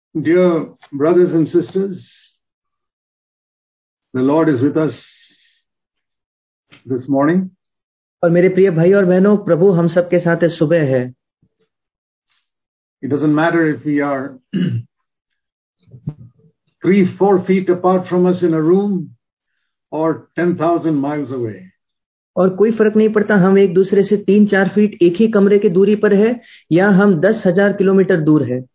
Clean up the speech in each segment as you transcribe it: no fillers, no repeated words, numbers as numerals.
Dear brothers and sisters, the Lord is with us this morning. और मेरे प्रिय भाई और बहनों, प्रभु हम सब के साथ सुबह है. It doesn't matter if we are 3-4 feet apart from us in a room or 10,000 miles away. और कोई फर्क नहीं पड़ता हम एक दूसरे से 3-4 फीट एक ही कमरे की दूरी पर है या हम 10,000 किलोमीटर दूर है.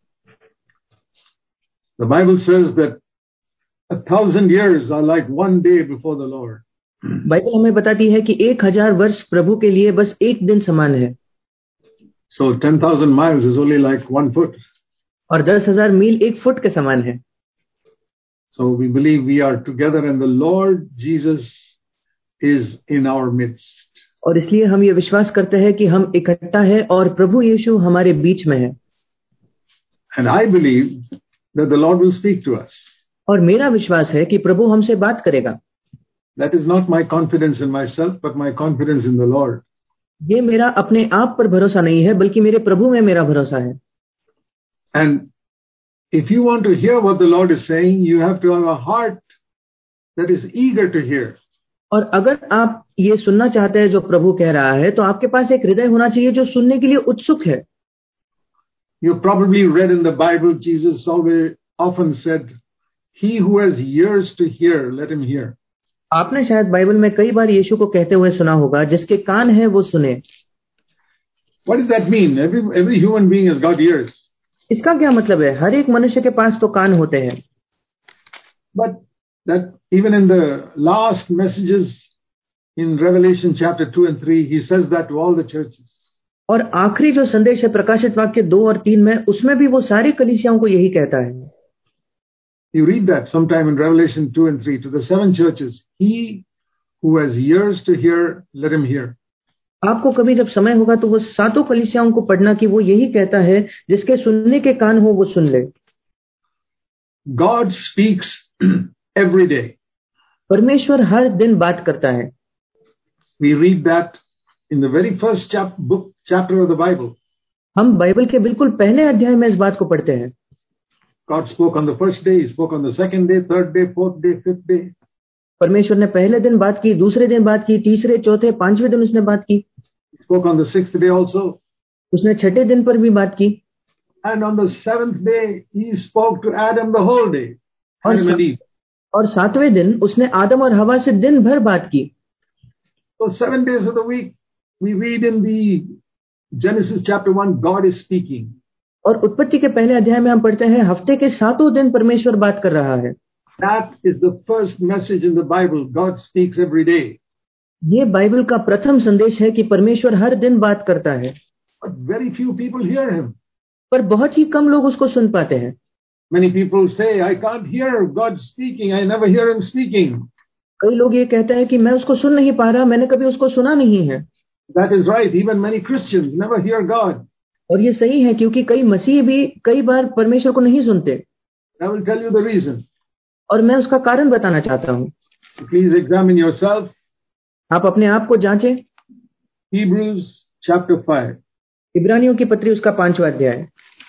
The Bible says that 1,000 years are like one day before the Lord. Bible हमें बताती है कि 1,000 वर्ष प्रभु के लिए बस एक दिन समान है. So 10,000 miles is only like 1 foot. और 10,000 मील एक फुट के समान है. So we believe we are together and the Lord Jesus is in our midst. और इसलिए हम ये विश्वास करते हैं कि हम इकट्ठा है और प्रभु यीशु हमारे बीच में है. And I believe that the Lord will speak to us. और मेरा विश्वास है कि प्रभु हमसे बात करेगा. That is not my confidence in myself, but my confidence in the Lord. ये मेरा अपने आप पर भरोसा नहीं है, बल्कि मेरे प्रभु में मेरा भरोसा है. And if you want to hear what the Lord is saying, you have to have a heart that is eager to hear. और अगर आप ये सुनना चाहते हैं जो प्रभु कह रहा है, तो आपके पास एक हृदय होना चाहिए जो सुनने के लिए उत्सुक है. You probably read in the Bible, Jesus often said, "He who has ears to hear, let him hear." आपने शायद बाइबल में कई बार यीशु को कहते हुए सुना होगा, जिसके कान है वो सुने. What does that mean? Every human being has got ears. इसका क्या मतलब है? हर एक मनुष्य के पास तो कान होते हैं. But that even in the last messages in Revelation chapter 2 and 3, he says that to all the churches. और आखिरी जो संदेश है प्रकाशित वाक्य 2 और 3 में, उसमें भी वो सारी कलीसियाओं को यही कहता है. You read that sometime in Revelation 2 and 3 to the 7 churches. He who has ears to hear, let him hear. आपको कभी जब समय होगा तो वो सातों कलीसियाओं को पढ़ना कि वो यही कहता है, जिसके सुनने के कान हो वो सुन ले. God speaks every day. परमेश्वर हर दिन बात करता है. We read that in the very first chapter of the Bible. हम बाइबल के बिल्कुल पहले अध्याय में इस बात को पढ़ते हैं. God spoke on the first day, He spoke on the second day, third day, fourth day, fifth day. परमेश्वर ने पहले दिन बात की, दूसरे दिन बात की, तीसरे, चौथे, पांचवें दिन उसने बात की. He spoke on the sixth day also. उसने छठे दिन पर भी बात की. And on the seventh day, He spoke to Adam the whole day. और सातवें दिन उसने आदम और हवा से दिन भर बात की. So 7 days of the week, we read in the Genesis chapter 1, God is speaking. और उत्पत्ति के पहले अध्याय में हम पढ़ते हैं हफ्ते के 7 दिन परमेश्वर बात कर रहा है. That is the first message in the Bible. God speaks every day. ये बाइबल का प्रथम संदेश है कि परमेश्वर हर दिन बात करता है. But very few people hear Him. पर बहुत ही कम लोग उसको सुन पाते हैं. Many people say, I can't hear God speaking. I never hear Him speaking. कई लोग ये कहते हैं कि मैं उसको सुन नहीं पा रहा, मैंने कभी उसको सुना नहीं है. That is right. Even many Christians never hear God. और ये सही है, क्योंकि कई मसीह भी कई बार परमेश्वर को नहीं सुनते. I will tell you the reason. और मैं उसका कारण बताना चाहता हूँ. Please examine yourself. आप अपने आप को जांचें. Hebrews chapter 5. इब्रानियों की पत्री उसका 5वां अध्याय.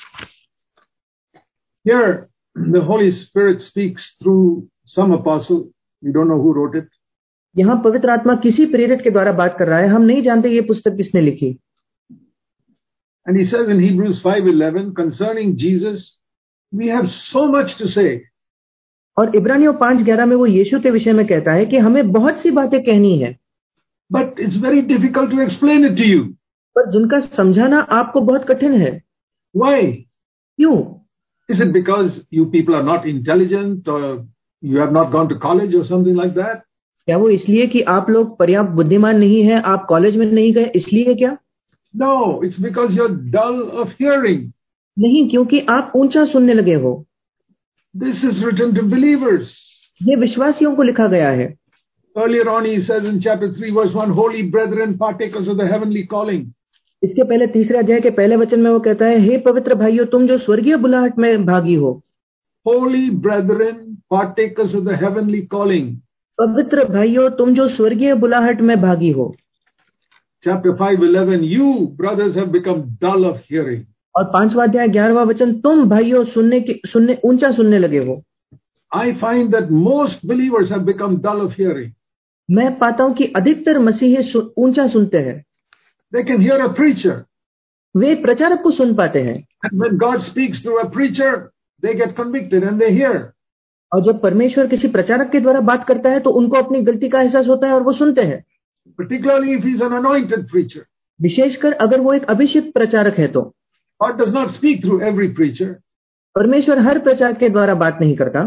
Here the Holy Spirit speaks through some apostle. We don't know who wrote it. यहाँ पवित्र आत्मा किसी प्रेरित के द्वारा बात कर रहा है. हम नहीं जानते ये पुस्तक किसने लिखी. And he says in Hebrews 5:11 concerning Jesus, we have so much to say. और इब्रानियों 5:11 में वो यीशु के विषय में कहता है कि हमें बहुत सी बातें कहनी है. But it's very difficult to explain it to you. पर जिनका समझाना आपको बहुत कठिन है. Why? क्यों? Is it because you people are not intelligent or you have not gone to college or something like that? क्या वो इसलिए कि आप लोग पर्याप्त बुद्धिमान नहीं हैं, आप कॉलेज में नहीं गए, इसलिए क्या? No, it's because you're dull of hearing. नहीं, क्योंकि आप ऊंचा सुनने लगे हो. This is written to believers. ये विश्वासियों को लिखा गया है. Earlier on he says in chapter 3 verse 1, holy brethren, partakers of the heavenly calling. इसके पहले 3रे अध्याय के पहले वचन में वो कहता है, हे पवित्र भाइयों, तुम जो स्वर्गीय बुलाहट में भागी हो. Holy brethren, partakers of the heavenly calling. पवित्र भाइयों, तुम जो स्वर्गीय बुलाहट में भागी हो. Chapter 5:11, you brothers have become dull of hearing. और 5वां अध्याय 11वां वचन, तुम भाइयों सुनने ऊंचा सुनने लगे हो। I find that most believers have become dull of hearing. मैं पाता हूं कि अधिकतर मसीही ऊंचा सुनते हैं। They can hear a preacher. वे एक प्रचारक को सुन पाते हैं, And when God speaks through a preacher, they get convicted and they hear. और जब परमेश्वर किसी प्रचारक के द्वारा बात करता है तो उनको अपनी गलती का एहसास होता है और वो सुनते हैं। Particularly if he's an anointed preacher. विशेषकर अगर वो एक अभिषिक्त प्रचारक है तो। God does not speak through every preacher. परमेश्वर हर प्रचारक के द्वारा बात नहीं करता।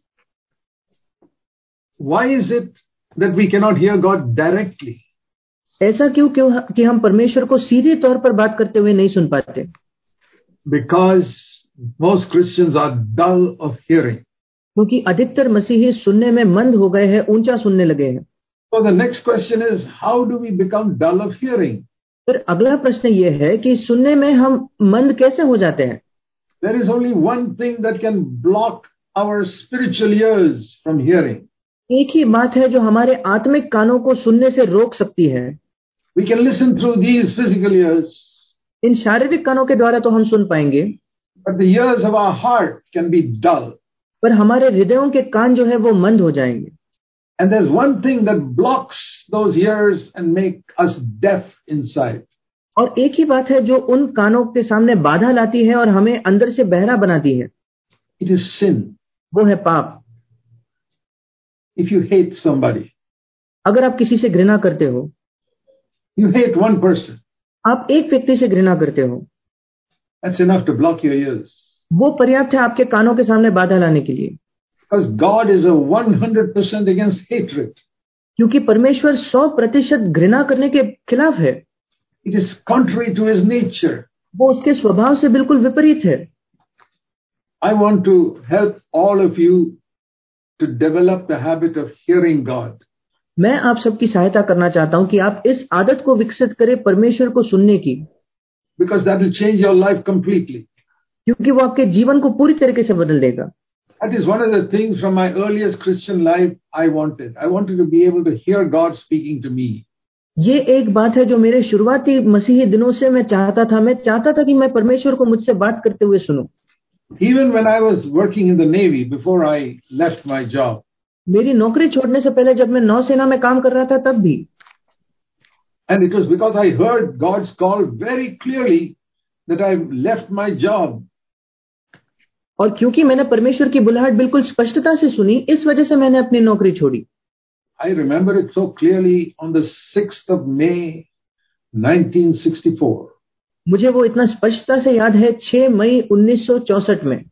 Why is it that we cannot hear God directly? ऐसा क्यों कि हम परमेश्वर को सीधे तौर पर बात करते हुए नहीं सुन पाते? Because most Christians are dull of hearing. क्योंकि अधिकतर मसीही सुनने में मंद हो गए हैं, ऊंचा सुनने लगे हैं। So the next question is, how do we become dull of hearing? फिर अगला प्रश्न ये है कि सुनने में हम मंद कैसे हो जाते हैं? There is only one thing that can block our spiritual ears from hearing. एक ही बात है जो हमारे आत्मिक कानों को सुनने से रोक सकती है। We can listen through these physical ears, इन शारीरिक कानों के द्वारा तो हम सुन पाएंगे, but the ears of our heart can be dull. पर हमारे हृदयों के कान जो है वो मंद हो जाएंगे। And there's one thing that blocks those ears and make us deaf inside. और एक ही बात है जो उन कानों के सामने बाधा लाती है और हमें अंदर से बहरा बनाती है। It is sin. वो है पाप। If you hate somebody, अगर आप किसी से घृणा करते हो, you hate one person, आप एक व्यक्ति से घृणा करते हो, that's enough to block your ears. वो पर्याप्त है आपके कानों के सामने बाधा लाने के लिए। Because God is a 100% against hatred. क्योंकि परमेश्वर 100% घृणा करने के खिलाफ है। It is contrary to his nature. वो उसके स्वभाव से बिल्कुल विपरीत है। I want to help all of you to develop the habit of hearing God. मैं आप सबकी सहायता करना चाहता हूं कि आप इस आदत को विकसित करें परमेश्वर को सुनने की। Because that will change your life completely. क्योंकि वो आपके जीवन को पूरी तरीके से बदल देगा। That is one of the things from my earliest Christian life I wanted. I wanted to be able to hear God speaking to me. ये एक बात है जो मेरे शुरुआती मसीही दिनों से मैं चाहता था। मैं चाहता था कि मैं परमेश्वर को मुझसे बात करते हुए सुनूं। Even when I was working in the Navy before I left my job. मेरी नौकरी छोड़ने से पहले जब मैं नौसेना में काम कर रहा था तब भी। And it was because I heard God's call very clearly that I left my job. और क्योंकि मैंने परमेश्वर की बुलाहट बिल्कुल स्पष्टता से सुनी, इस वजह से मैंने अपनी नौकरी छोड़ी। I remember it so clearly on the 6th of May, 1964. मुझे वो इतना स्पष्टता से याद है 6 मई 1964 में।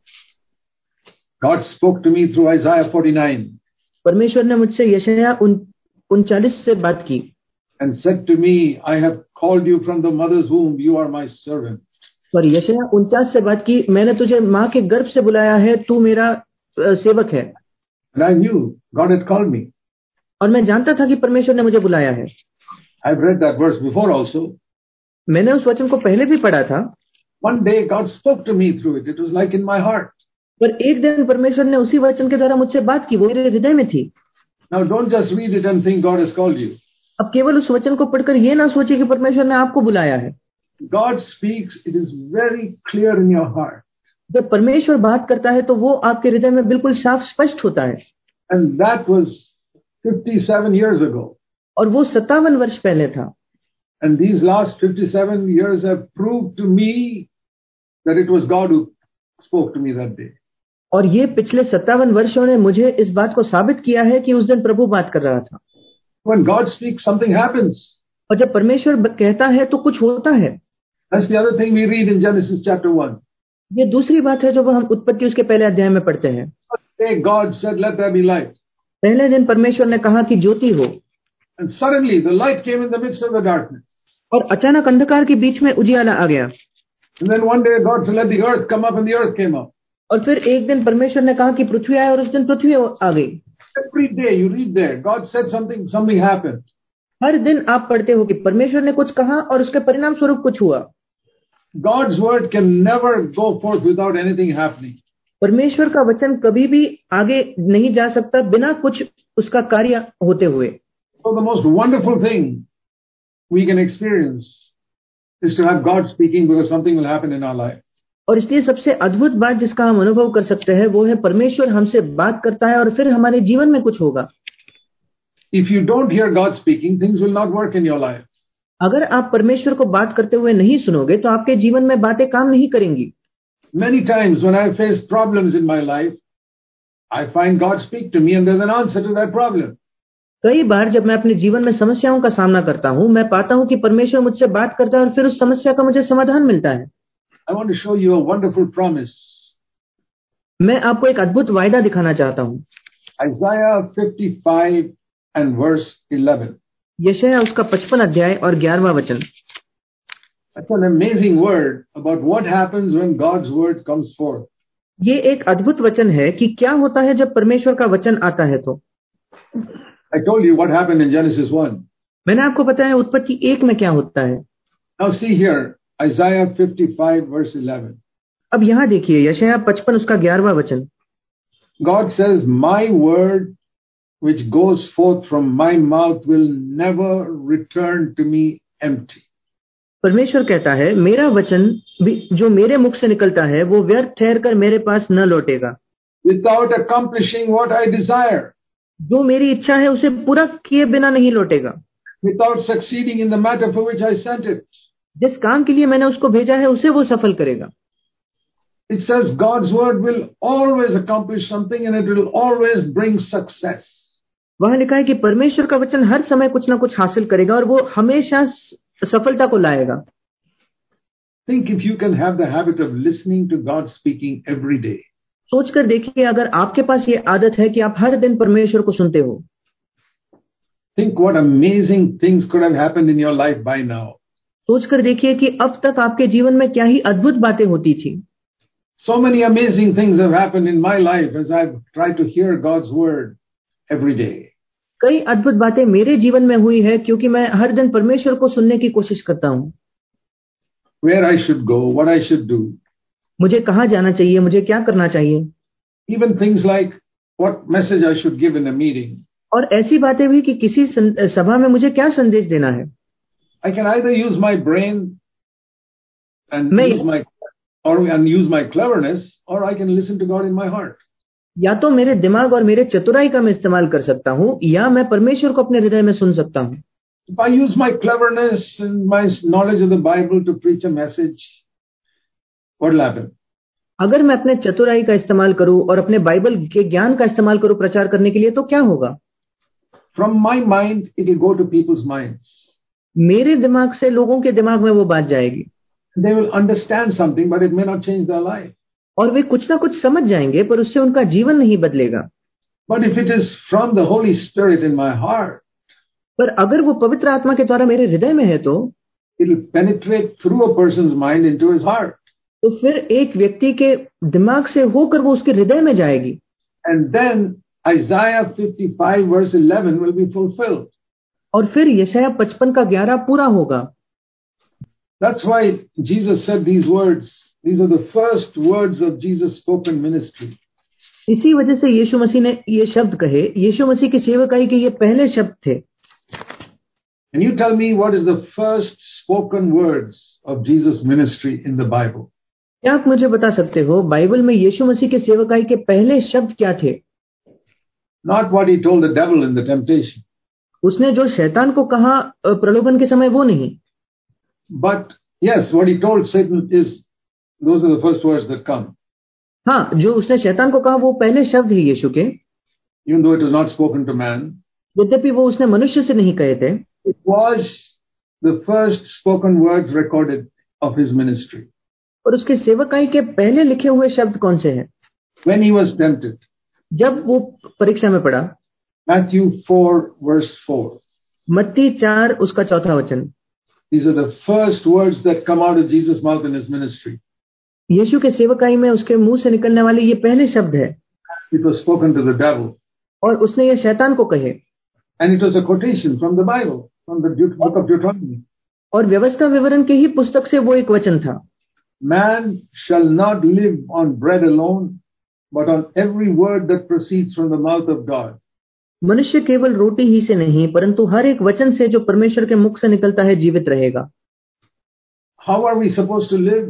God spoke to me through Isaiah 49. परमेश्वर ने मुझसे यशायाह 39 से बात की। And said to me, I have called you from the mother's womb, you are my servant. और यशायाह 49 से बात की, मैंने तुझे माँ के गर्भ से बुलाया है, तू मेरा सेवक है। And I knew God had called me. और मैं जानता था कि परमेश्वर ने मुझे बुलाया है। I've read that verse before also. मैंने उस वचन को पहले भी पढ़ा था। One day God spoke to me through it. It was like in my heart. पर एक दिन परमेश्वर ने उसी वचन के द्वारा मुझसे बात की, वो मेरे हृदय में थी। Now don't just read it and think God has called you. अब केवल उस वचन को पढ़कर ये ना सोचिए कि परमेश्वर ने आपको बुलाया है। God speaks, it is very clear in your heart. जब परमेश्वर बात करता है तो वो आपके हृदय में बिल्कुल साफ स्पष्ट होता है। And that was 57 years ago. और वो 57 वर्ष पहले था। And these last 57 years have proved to me that it was God who spoke to me that day. और ये पिछले 57 वर्षों ने मुझे इस बात को साबित किया है कि उस दिन प्रभु बात कर रहा था। When God speaks, something happens. और जब परमेश्वर कहता है तो कुछ होता है। That's the other thing we read in Genesis chapter 1. ये दूसरी बात है जो हम उत्पत्ति उसके पहले अध्याय में पढ़ते हैं। God said, "Let there be light." पहले दिन परमेश्वर ने कहा कि ज्योति हो। And suddenly the light came in the midst of the darkness. और अचानक अंधकार के बीच में उजियाला आ गया। And then one day God said, "Let the earth come up," and the earth came up. और फिर एक दिन परमेश्वर ने कहा कि पृथ्वी आए, और उस दिन पृथ्वी आ गई। Every day you read there, God said something happened. हर दिन आप पढ़ते हो कि परमेश्वर ने कुछ कहा और उसके परिणाम स्वरूप कुछ हुआ। God's word can never go forth without anything happening. परमेश्वर का वचन कभी भी आगे नहीं जा सकता बिना कुछ उसका कार्य होते हुए। So the most wonderful thing we can experience is to have God speaking, because something will happen in our life. और इसलिए सबसे अद्भुत बात जिसका हम अनुभव कर सकते हैं वो है परमेश्वर हमसे बात करता है और फिर हमारे जीवन में कुछ होगा। If you don't hear God speaking, things will not work in your life. अगर आप परमेश्वर को बात करते हुए नहीं सुनोगे तो आपके जीवन में बातें काम नहीं करेंगी। Many times when I face problems in my life, I find God speak to me and there's an answer to that problem. कई बार जब मैं अपने जीवन में समस्याओं का सामना करता हूँ, मैं पाता हूँ कि परमेश्वर मुझसे बात करता है और फिर उस समस्या का मुझे समाधान मिलता है। I want to show you a wonderful promise. मैं आपको एक अद्भुत वायदा दिखाना चाहता हूँ। Isaiah 55 and verse 11. यशायाह उसका 55 अध्याय और 11वां वचन। That's an amazing word about what happens when God's word comes forth. ये एक अद्भुत वचन है कि क्या होता है जब परमेश्वर का वचन आता है। तो I told you what happened in Genesis 1. मैंने आपको बताया उत्पत्ति 1 में क्या होता है। Now see here, Isaiah 55 verse 11. अब यहाँ देखिए यशायाह 55 उसका 11वां वचन। God says, my word which goes forth from my mouth will never return to me empty. परमेश्वर कहता है मेरा वचन भी जो मेरे मुख से निकलता है वो व्यर्थ ठहर कर मेरे पास न लौटेगा। Without accomplishing what I desire. जो मेरी इच्छा है उसे पूरा किए बिना नहीं लौटेगा। Without succeeding in the matter for which I sent it. जिस काम के लिए मैंने उसको भेजा है उसे वो सफल करेगा। It says God's word will always accomplish something and it will always bring success. वहां लिखा है कि परमेश्वर का वचन हर समय कुछ ना कुछ हासिल करेगा और वो हमेशा सफलता को लाएगा। Think if you can have the habit of listening to God speaking every day. सोचकर देखिए अगर आपके पास ये आदत है कि आप हर दिन परमेश्वर को सुनते हो। Think what amazing things could have happened in your life by now. सोचकर देखिए कि अब तक आपके जीवन में क्या ही अद्भुत बातें होती थी। So many amazing things have happened in my life as I've tried to hear God's word every day. कई अद्भुत बातें मेरे जीवन में हुई है क्योंकि मैं हर दिन परमेश्वर को सुनने की कोशिश करता हूँ। Where I should go, what I should do. मुझे कहाँ जाना चाहिए, मुझे क्या करना चाहिए। Even things like what message I should give in a meeting. और ऐसी बातें भी कि किसी सभा में मुझे क्या संदेश देना है। I can either use my brain and use my cleverness, or I can listen to God in my heart. या तो मेरे दिमाग और मेरे चतुराई का मैं इस्तेमाल कर सकता हूँ या मैं परमेश्वर को अपने हृदय में सुन सकता हूँ। If I use my cleverness and my knowledge of the Bible to preach a message, what will happen? अगर मैं अपने चतुराई का इस्तेमाल करूँ और अपने बाइबल के ज्ञान का इस्तेमाल करूँ प्रचार करने के लिए तो क्या होगा? From my mind, it will go to people's minds. मेरे दिमाग से लोगों के दिमाग में वो बात जाएगी। They will understand something, but it may not change their life. और वे कुछ ना कुछ समझ जाएंगे पर उससे उनका जीवन नहीं बदलेगा। But if it is from the Holy Spirit in my heart, पर अगर वो पवित्र आत्मा के द्वारा मेरे हृदय में है तो it will penetrate through a person's mind into his heart. तो फिर एक व्यक्ति के दिमाग से होकर वो उसके हृदय में जाएगी। And then Isaiah 55 verse 11 will be fulfilled. और फिर यशायाह 55 का 11 पूरा होगा। That's why Jesus said these words. These are the first words of Jesus' spoken ministry. इसी वजह से यीशु मसीह ने ये शब्द कहे, यीशु मसीह की सेवकाई के ये पहले शब्द थे। Can you tell me what is the first spoken words of Jesus' ministry in the Bible? क्या आप मुझे बता सकते हो बाइबल में यीशु मसीह के सेवकाई के पहले शब्द क्या थे? Not what he told the devil in the temptation. उसने जो शैतान को कहा प्रलोभन के समय वो नहीं। But yes, what he told Satan is, those are the first words that come. हाँ, जो उसने शैतान को कहा वो पहले शब्द ही यीशु के। Even though it was not spoken to man. यद्यपि वो उसने मनुष्य से नहीं कहे थे। It was the first spoken words recorded of his ministry. और उसके सेवकाई के पहले लिखे हुए शब्द कौन से हैं? When he was tempted. जब वो परीक्षा में पड़ा। Matthew 4 verse 4. मत्ती 4 उसका 4था वचन। These are the first words that come out of Jesus' mouth in his ministry. यीशु के सेवकाई में उसके मुंह से निकलने वाले ये पहले शब्द है। It was spoken to the devil. और उसने ये शैतान को कहे। And it was a quotation from the Bible, from the book of Deuteronomy. और व्यवस्था विवरण के ही पुस्तक से वो एक वचन था। Man shall not live on bread alone, but on every word that proceeds from the mouth of God. मनुष्य केवल रोटी ही से नहीं परंतु हर एक वचन से जो परमेश्वर के मुख से निकलता है जीवित रहेगा। How are we supposed to live?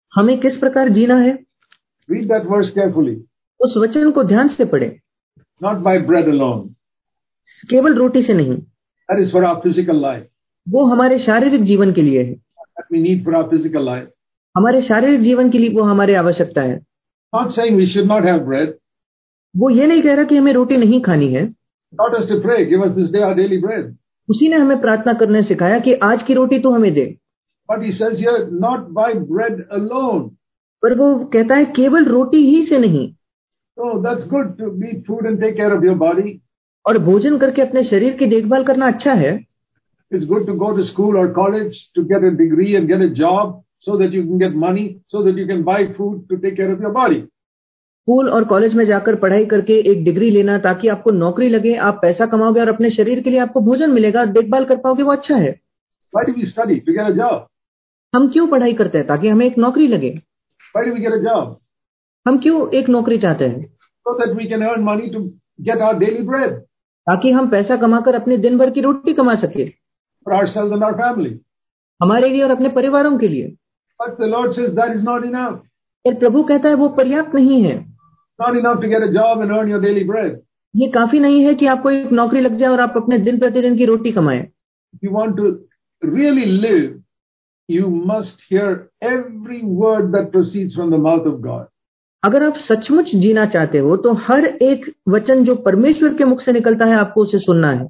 हमें किस प्रकार जीना है? Read that verse carefully. उस वचन को ध्यान से पढ़ें, Not by bread alone. केवल रोटी से नहीं। That is for our physical life. वो हमारे शारीरिक जीवन के लिए है। That we need for our physical life. हमारे शारीरिक जीवन के लिए वो हमारी आवश्यकता है। Not saying we should not have bread. वो ये नहीं कह रहा कि हमें रोटी नहीं खानी है। Taught us to pray, give us this day our daily bread. उसी ने हमें प्रार्थना करने सिखाया कि आज की रोटी तो हमें दे। But he says here, not by bread alone. पर वो कहता है केवल रोटी ही से नहीं। So that's good to eat food and take care of your body. और भोजन करके अपने शरीर की देखभाल करना अच्छा है। It's good to go to school or college to get a degree and get a job so that you can get money, so that you can buy food to take care of your body. School और college में जाकर पढ़ाई करके एक degree लेना ताकि आपको नौकरी लगे, आप पैसा कमाओगे और अपने शरीर के लिए आपको भोजन मिलेगा, देखभाल कर पाओगे, वो अच्छा है। Why do we study? To get a job. हम क्यों पढ़ाई करते हैं? ताकि हमें एक नौकरी लगे। Why do we get a job? हम क्यों एक नौकरी चाहते हैं? So that we can earn money to get our daily bread. ताकि हम पैसा कमाकर अपने दिन भर की रोटी कमा सके, For ourselves and our family. हमारे लिए और अपने परिवारों के लिए। But the Lord says that is not enough. पर प्रभु कहता है वो पर्याप्त नहीं है। Not enough to get a job and earn your daily bread. ये काफी नहीं है कि आपको एक नौकरी लग जाए और आप अपने दिन प्रतिदिन की रोटी कमाएं। If you want to really live, you must hear every word that proceeds from the mouth of God. अगर आप सचमुच जीना चाहते हो तो हर एक वचन जो परमेश्वर के मुख से निकलता है आपको उसे सुनना है।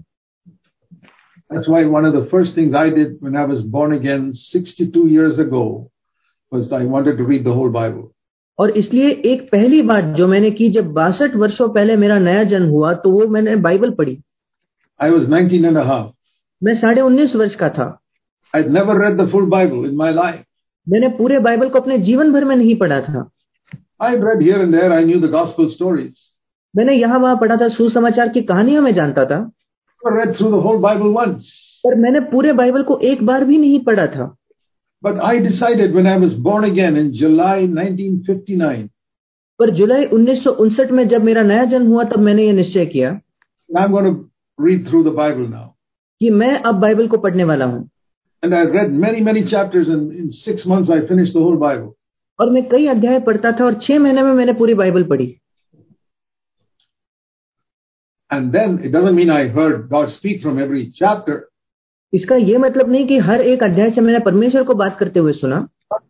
That's why one of the first things I did when I was born again 62 years ago was I wanted to read the whole Bible. और इसलिए एक पहली बात जो मैंने की जब 62 वर्षों पहले मेरा नया जन्म हुआ तो वो मैंने बाइबल पढ़ी। I was 19 and a half. मैं 19.5 वर्ष का था। I'd never read the full Bible in my life. मैंने पूरे बाइबल को अपने जीवन भर में नहीं पढ़ा था। I'd read here and there. I knew the gospel stories. मैंने यहाँ वहाँ पढ़ा था, सुसमाचार की कहानियां मैं जानता था। I read through the whole Bible once. पर मैंने पूरे बाइबल को एक बार भी नहीं पढ़ा था। But I decided when I was born again in July 1959. पर जुलाई 1959 में जब मेरा नया जन्म हुआ तब मैंने ये निश्चय किया I'm going to read through the Bible now. कि मैं अब बाइबल को पढ़ने वाला हूँ। And I read many chapters and in 6 months I finished the whole Bible. और मैं कई अध्याय पढ़ता था और 6 महीने में मैंने पूरी बाइबल पढ़ी। And then it doesn't mean I heard God speak from every chapter. इसका ये मतलब नहीं कि हर एक अध्याय से मैंने परमेश्वर को बात करते हुए सुना।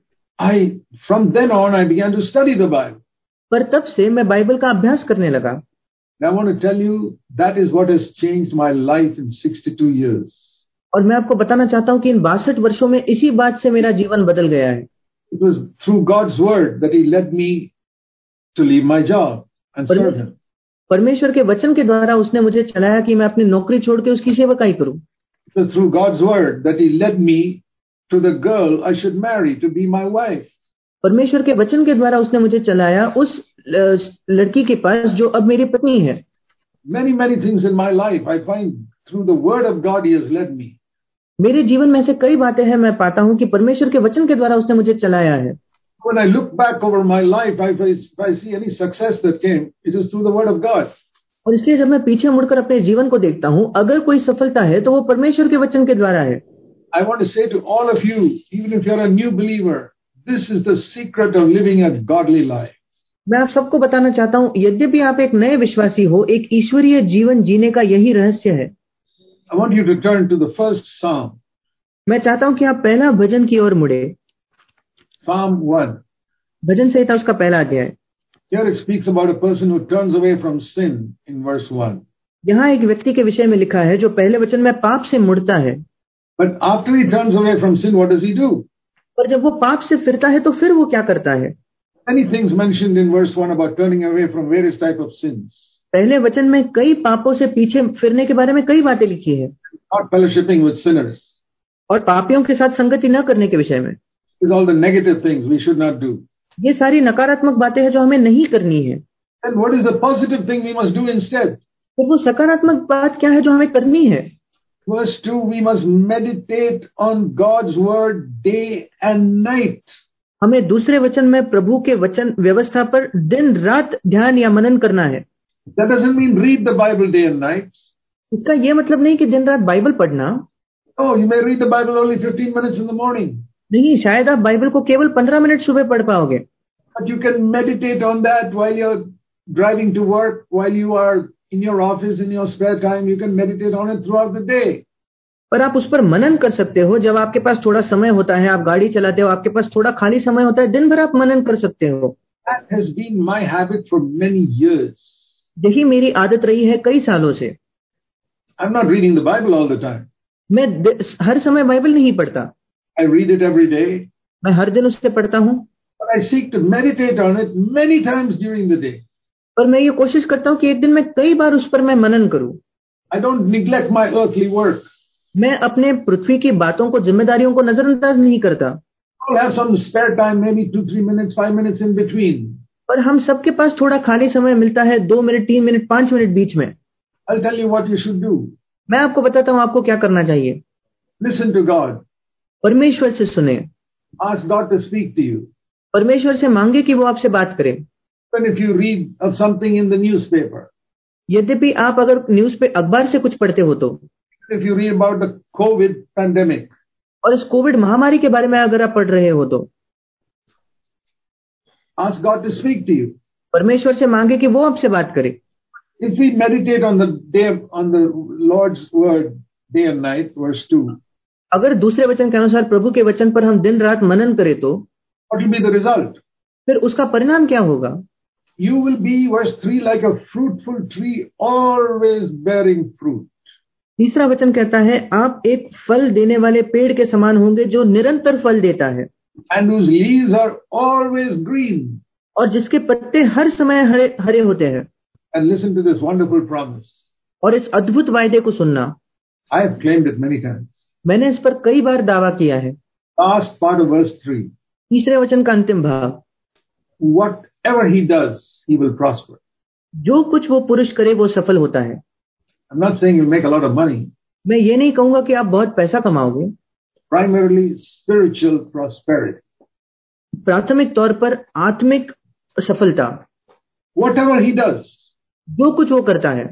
From then on I began to study the Bible. पर तब से मैं बाइबल का अभ्यास करने लगा। And I want to tell you that is what has changed my life in 62 years. और मैं आपको बताना चाहता हूँ कि इन 62 वर्षों में इसी बात से मेरा जीवन बदल गया है। It was through God's word that He led me to leave my job and serve Him. परमेश्वर के वचन के द्वारा उसने मुझे चलाया कि मैं अपनी नौकरी छोड़ के उसकी सेवकाई करूं। It was through God's word that He led me to the girl I should marry to be my wife. परमेश्वर के वचन के द्वारा उसने मुझे चलाया उस लड़की के पास जो अब मेरी पत्नी है। Many things in my life I find through the word of God He has led me. मेरे जीवन में ऐसे कई बातें हैं, मैं पाता हूँ कि परमेश्वर के वचन के द्वारा उसने मुझे चलाया है। When I look back over my life, if I see any success that came, it is through the word of God. और इसलिए जब मैं पीछे मुड़कर अपने जीवन को देखता हूँ, अगर कोई सफलता है तो वो परमेश्वर के वचन के द्वारा है। I want to say to all of you, even if you're a new believer, this is the secret of living a godly life. मैं आप सबको बताना चाहता हूँ, यद्यपि आप एक नए विश्वासी हो, एक ईश्वरीय जीवन जीने का यही रहस्य है। I want you to turn to the first Psalm. मैं चाहता हूँ कि आप पहला भजन की ओर मुड़े। Psalm 1. भजन संहिता उसका पहला अध्याय। Here it speaks about a person who turns away from sin in verse 1. यहाँ एक व्यक्ति के विषय में लिखा है जो पहले वचन में पाप से मुड़ता है। But after he turns away from sin, what does he do? पर जब वो पाप से फिरता है तो फिर वो क्या करता है? Many things mentioned in verse 1 about turning away from various type of sins. पहले वचन में कई पापों से पीछे फिरने के बारे में कई बातें लिखी है। Not fellowshipping with sinners. और पापियों के साथ संगति न करने के विषय में। These all the negative things we should not do. ये सारी नकारात्मक बातें हैं जो हमें नहीं करनी है। And what is the positive thing we must do instead? तो वो सकारात्मक बात क्या है जो हमें करनी है? Verse 2, we must meditate on God's word day and night. हमें दूसरे वचन में प्रभु के वचन व्यवस्था पर दिन रात ध्यान या मनन करना है। That doesn't mean read the Bible day and night. इसका ये मतलब नहीं कि दिन रात बाइबल पढ़ना। Oh, you may read the Bible only 15 minutes in the morning. नहीं, शायद आप बाइबल को केवल 15 मिनट सुबह पढ़ पाओगे, but you can meditate on that while you're driving to work, while you are in your office, in your spare time. You can meditate on it throughout the day. पर आप उस पर मनन कर सकते हो। जब आपके पास थोड़ा समय होता है, आप गाड़ी चलाते हो, आपके पास थोड़ा खाली समय होता है, दिन भर आप मनन कर सकते हो। That has been my habit for many years. यही मेरी आदत रही है कई सालों से। I'm not reading the Bible all the time. मैं हर समय बाइबल नहीं पढ़ता, I read it every day, मैं हर दिन उसे पढ़ता हूँ, but I seek to meditate on it many times during the day. पर मैं ये कोशिश करता हूँ कि एक दिन में कई बार उस पर मैं मनन करूँ। I don't neglect my earthly work. मैं अपने पृथ्वी की बातों को, जिम्मेदारियों को नजरअंदाज नहीं करता। I'll have some spare time, maybe 2-3 minutes, 5 minutes in between. पर हम सबके पास थोड़ा खाली समय मिलता है, 2 मिनट, 3 मिनट, 5 मिनट बीच में। I'll tell you what you should do. मैं आपको बताता हूँ आपको क्या करना चाहिए। Listen to God. परमेश्वर से सुने, Ask God to speak to you. परमेश्वर से मांगे कि वो आपसे बात करे। Even if you read of something in the newspaper, यद्यपि आप अगर न्यूज पे, अखबार से कुछ पढ़ते हो तो, if you read about the COVID pandemic, और इस कोविड महामारी के बारे में अगर आप पढ़ रहे हो तो ask God to speak to you. परमेश्वर से मांगे कि वो आपसे बात करे। If we meditate on the Lord's word day and night, verse 2, अगर दूसरे वचन के अनुसार प्रभु के वचन पर हम दिन रात मनन करें तो what will be the result? फिर उसका परिणाम क्या होगा? You will be, verse 3, like a fruitful tree, always bearing fruit. तीसरा वचन कहता है, आप एक फल देने वाले पेड़ के समान होंगे जो निरंतर फल देता है, And whose leaves are always green. और जिसके पत्ते हर समय हरे हरे होते हैं। And listen to this wonderful promise. और इस अद्भुत वायदे को सुनना, I have claimed it many times. मैंने इस पर कई बार दावा किया है। Last part of verse 3. तीसरे वचन का अंतिम भाग, Whatever he does, he will prosper. जो कुछ वो पुरुष करे वो सफल होता है। I'm not saying you'll make a lot of money. मैं ये नहीं कहूंगा कि आप बहुत पैसा कमाओगे। Primarily spiritual prosperity. प्राथमिक तौर पर आत्मिक सफलता। Whatever he does. जो कुछ वो करता है।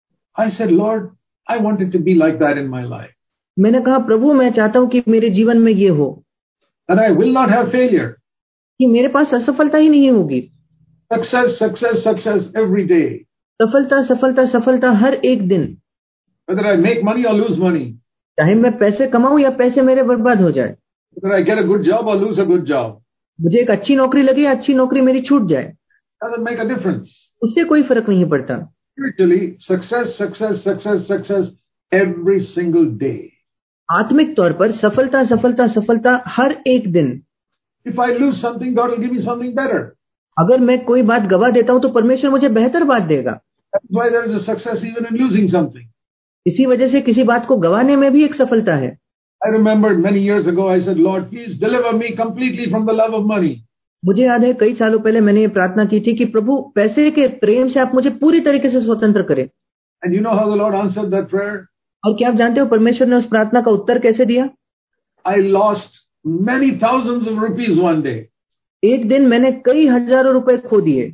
I said, Lord, I want it to be like that in my life. मैंने कहा, प्रभु मैं चाहता हूं कि मेरे जीवन में ये हो, That I will not have failure. कि मेरे पास असफलता ही नहीं होगी। Success, success, success every day. सफलता सफलता सफलता हर एक दिन। Whether I make money or lose money. चाहे मैं पैसे कमाऊं या पैसे मेरे बर्बाद हो जाए। Whether I get a good job or lose a good job. मुझे एक अच्छी नौकरी लगे या अच्छी नौकरी मेरी छूट जाए, Doesn't make a difference. उससे कोई फर्क नहीं पड़ता। Spiritually, success, success, success, success every single day. आत्मिक तौर पर सफलता सफलता सफलता हर एक दिन। If I lose something, God will give me something better. अगर मैं कोई बात गवा देता हूं तो परमेश्वर मुझे बेहतर बात देगा। That's why there is a success even in losing something. इसी वजह से किसी बात को गवाने में भी एक सफलता है। I remember many years ago, I said, Lord, please deliver me completely from the love of money. मुझे याद है कई सालों पहले मैंने ये प्रार्थना की थी कि प्रभु पैसे के प्रेम से आप मुझे पूरी तरीके से स्वतंत्र करें। And you know how the Lord answered that prayer? और क्या आप जानते हो परमेश्वर ने उस प्रार्थना का उत्तर कैसे दिया? I lost many thousands of rupees one day. एक दिन मैंने कई हजारों रुपए खो दिए।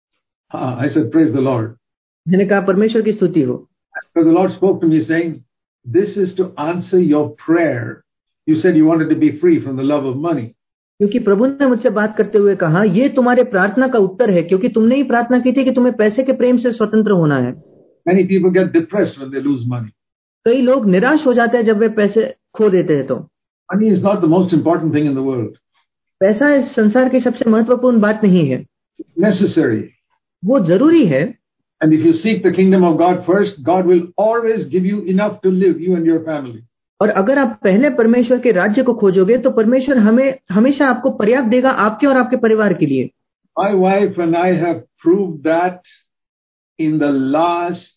I said, praise the Lord. मैंने कहा परमेश्वर की स्तुति हो। Because the Lord spoke to me saying, this is to answer your prayer. You said you wanted to be free from the love of money. क्योंकि प्रभु ने मुझसे बात करते हुए कहा, ये तुम्हारे प्रार्थना का उत्तर है, क्योंकि तुमने ही प्रार्थना की थी कि तुम्हें पैसे के प्रेम से स्वतंत्र होना है। Many people get depressed when they lose money. कई लोग निराश हो जाते हैं जब वे पैसे खो देते हैं तो। Money is not the most important thing in the world. पैसा इस संसार की सबसे महत्वपूर्ण बात नहीं है। Necessary. वो जरूरी है। And if you seek the kingdom of God first, God will always give you enough to live, you and your family. और अगर आप पहले परमेश्वर के राज्य को खोजोगे तो परमेश्वर हमेशा आपको पर्याप्त देगा, आपके और आपके परिवार के लिए। My wife and I have proved that in the last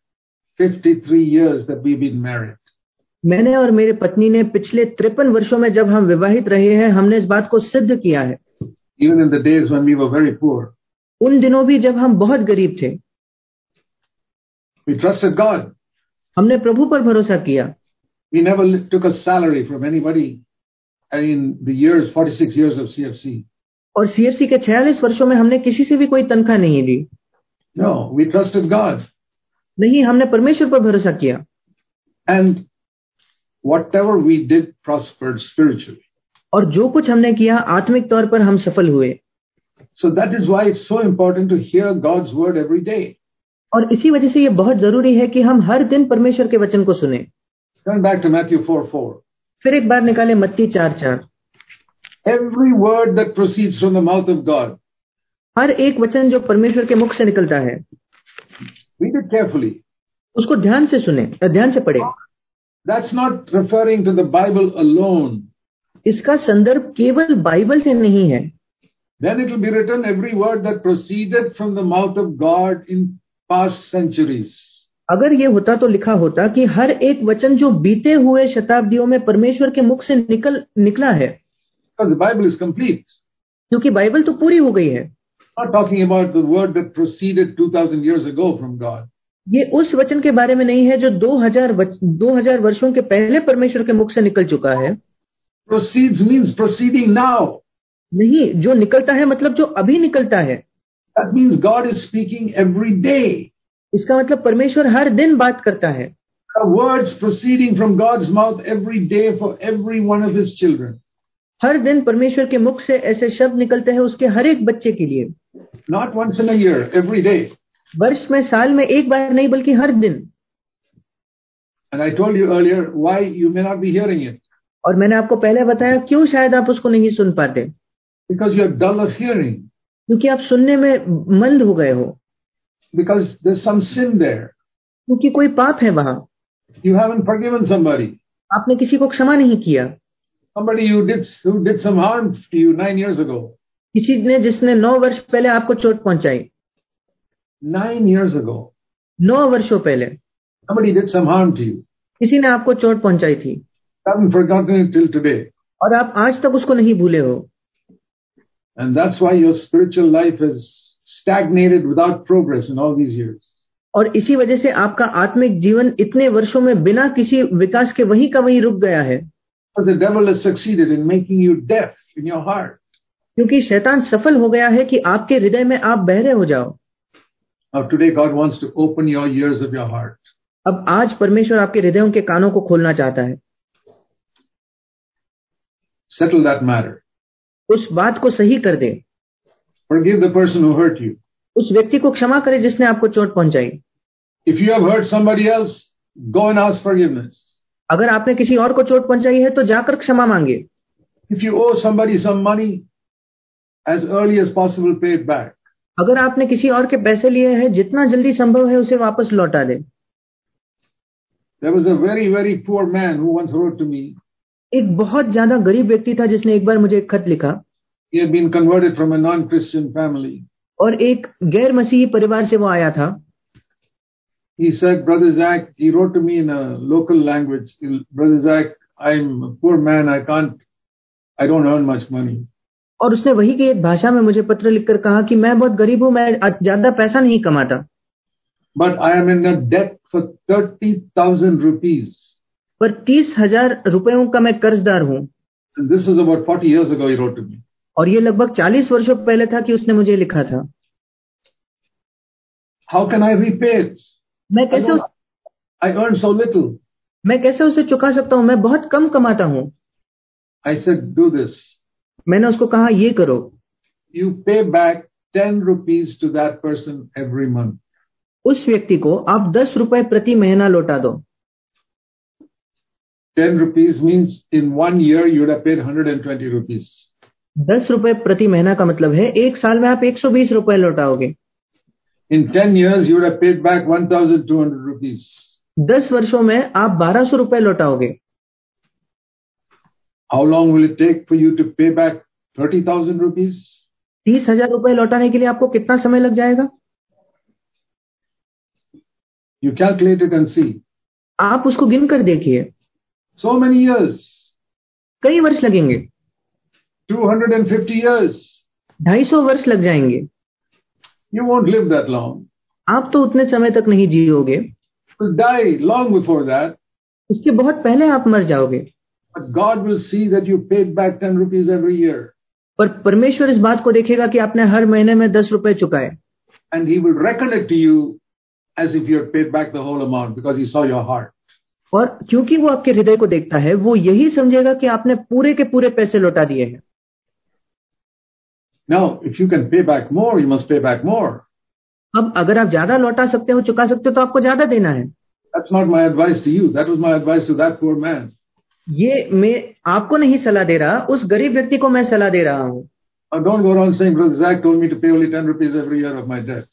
53 years that we've been married. मैंने और मेरी पत्नी ने पिछले 53 वर्षों में जब हम विवाहित रहे हैं, हमने इस बात को सिद्ध किया है। Even in the days when we were very poor. उन दिनों भी जब हम बहुत गरीब थे। We trusted God. हमने प्रभु पर भरोसा किया। We never took a salary from anybody in the 46 years of CFC. और CFC के 46 वर्षों में हमने किसी से भी कोई तनख्वाह नहीं ली। No, we trusted God. नहीं, हमने परमेश्वर पर भरोसा किया। And whatever we did prospered spiritually. और जो कुछ हमने किया आत्मिक तौर पर हम सफल हुए। So that is why it's so important to hear God's word every day. और इसी वजह से ये बहुत जरूरी है कि हम हर दिन परमेश्वर के वचन को सुने। Turn back to Matthew 4:4. फिर एक बार निकाले मत्ती 4:4। Every word that proceeds from the mouth of God. हर एक वचन जो परमेश्वर के मुख से निकलता है, Read it carefully. उसको ध्यान से सुने, ध्यान से पढ़े। That's not referring to the Bible alone. इसका संदर्भ केवल बाइबल से नहीं है। Then it will be written every word that proceeded from the mouth of God in past centuries. अगर ये होता तो लिखा होता कि हर एक वचन जो बीते हुए शताब्दियों में परमेश्वर के मुख से निकला है। Because the Bible is complete. क्योंकि बाइबल तो पूरी हो गई है। Not talking about the word that proceeded 2000 years ago from God. ये उस वचन के बारे में नहीं है जो 2000 वर्षों के पहले परमेश्वर के मुख से निकल चुका है। Proceeds means proceeding now. नहीं, जो निकलता है मतलब जो अभी निकलता है। That means God is speaking every day. इसका मतलब परमेश्वर हर दिन बात करता है। There are words proceeding from God's mouth every day for every one of His children. हर दिन परमेश्वर के मुख से ऐसे शब्द निकलते हैं उसके हर एक बच्चे के लिए। Not once in a year, every day. वर्ष में, साल में एक बार नहीं बल्कि हर दिन। And I told you earlier why you may not be hearing it. और मैंने आपको पहले बताया क्यों शायद आप उसको नहीं सुन पाते। Because you're dull of hearing. क्योंकि आप सुनने में मंद हो गए हो। Because there's some sin there. क्योंकि कोई पाप है वहां। You haven't forgiven somebody. आपने किसी को क्षमा नहीं किया। Somebody who did some harm to you 9 years ago. किसी ने जिसने 9 वर्ष पहले आपको चोट पहुंचाई। 9 years ago. 9 वर्षों पहले Somebody did some harm to you. किसी ने आपको चोट पहुंचाई थी। Haven't forgotten it till today. और आप आज तक उसको नहीं भूले हो। And that's why your spiritual life has stagnated without progress in all these years. और इसी वजह से आपका आत्मिक जीवन इतने वर्षों में बिना किसी विकास के वहीं का वहीं रुक गया है। Because the devil has succeeded in making you deaf in your heart. क्योंकि शैतान सफल हो गया है कि आपके हृदय में आप बहरे हो जाओ। Now today God wants to open your ears of your heart. अब आज परमेश्वर आपके हृदयों के कानों को खोलना चाहता है। Settle that matter. उस बात को सही कर दे। Forgive the person who hurt you. उस व्यक्ति को क्षमा करे जिसने आपको चोट पहुंचाई। If you have hurt somebody else, go and ask forgiveness. अगर आपने किसी और को चोट पहुंचाई है तो जाकर क्षमा मांगे। If you owe somebody some money, as early as possible pay it back. अगर आपने किसी और के पैसे लिए हैं जितना जल्दी संभव है उसे वापस लौटा दे। There was a very, very poor man who once wrote to me. एक बहुत ज्यादा गरीब व्यक्ति था जिसने एक बार मुझे एक खत लिखा। He had been converted from a non-Christian family. और एक गैर मसीही परिवार से वो आया था। He said, Brother Zach, he wrote to me in a local language. Brother Zach, I'm a poor man. I don't earn much money. और उसने वही की एक भाषा में मुझे पत्र लिखकर कहा कि मैं बहुत गरीब हूं, मैं ज्यादा पैसा नहीं कमाता। But I am in a debt for 30,000 rupees. पर 30,000 रुपयों का मैं कर्जदार हूं। And this was about 40 years ago, he wrote to me. और ये लगभग 40 वर्षों पहले था कि उसने मुझे लिखा था। How can I repay it? I earn so little. मैं कैसे उसे चुका सकता हूं, मैं बहुत कम कमाता हूं। I said, do this. मैंने उसको कहा ये करो। You pay back 10 rupees to that person every month. उस व्यक्ति को आप 10 रुपए प्रति महीना लौटा दो। 10 rupees means in 1 year you would have paid 120 rupees. 10 रुपए प्रति महीना का मतलब है एक साल में आप 120 रुपए लौटाओगे। In 10 years you would have paid back 1,200 rupees. 10 वर्षों में आप 1200 रुपए लौटाओगे। How long will it take for you to pay back 30,000 rupees? 30,000 रुपए लौटाने के लिए आपको कितना समय लग जाएगा? You calculate it and see. आप उसको गिन कर देखिए। So many years. कई वर्ष लगेंगे। 250 years. 250 वर्ष लग जाएंगे। You won't live that long. आप तो उतने समय तक नहीं जियोगे। You'll die long before that. उसके बहुत पहले आप मर जाओगे। But God will see that you paid back 10 rupees every year. पर परमेश्वर इस बात को देखेगा कि आपने हर महीने में 10 रुपए चुकाए। And He will reckon it to you as if you had paid back the whole amount because He saw your heart. और क्योंकि वो आपके हृदय को देखता है, वो यही समझेगा कि आपने पूरे के पूरे पैसे लौटा दिए हैं। Now, if you can pay back more, you must pay back more. अब अगर आप ज्यादा लौटा सकते हो, चुका सकते हो, तो आपको ज्यादा देना है। That's not my advice to you. That was my advice to that poor man. ये मैं आपको नहीं सलाह दे रहा, उस गरीब व्यक्ति को मैं सलाह दे रहा हूँ। Now, don't go around saying, Brother Zach told me to pay only 10 rupees every year of my debt.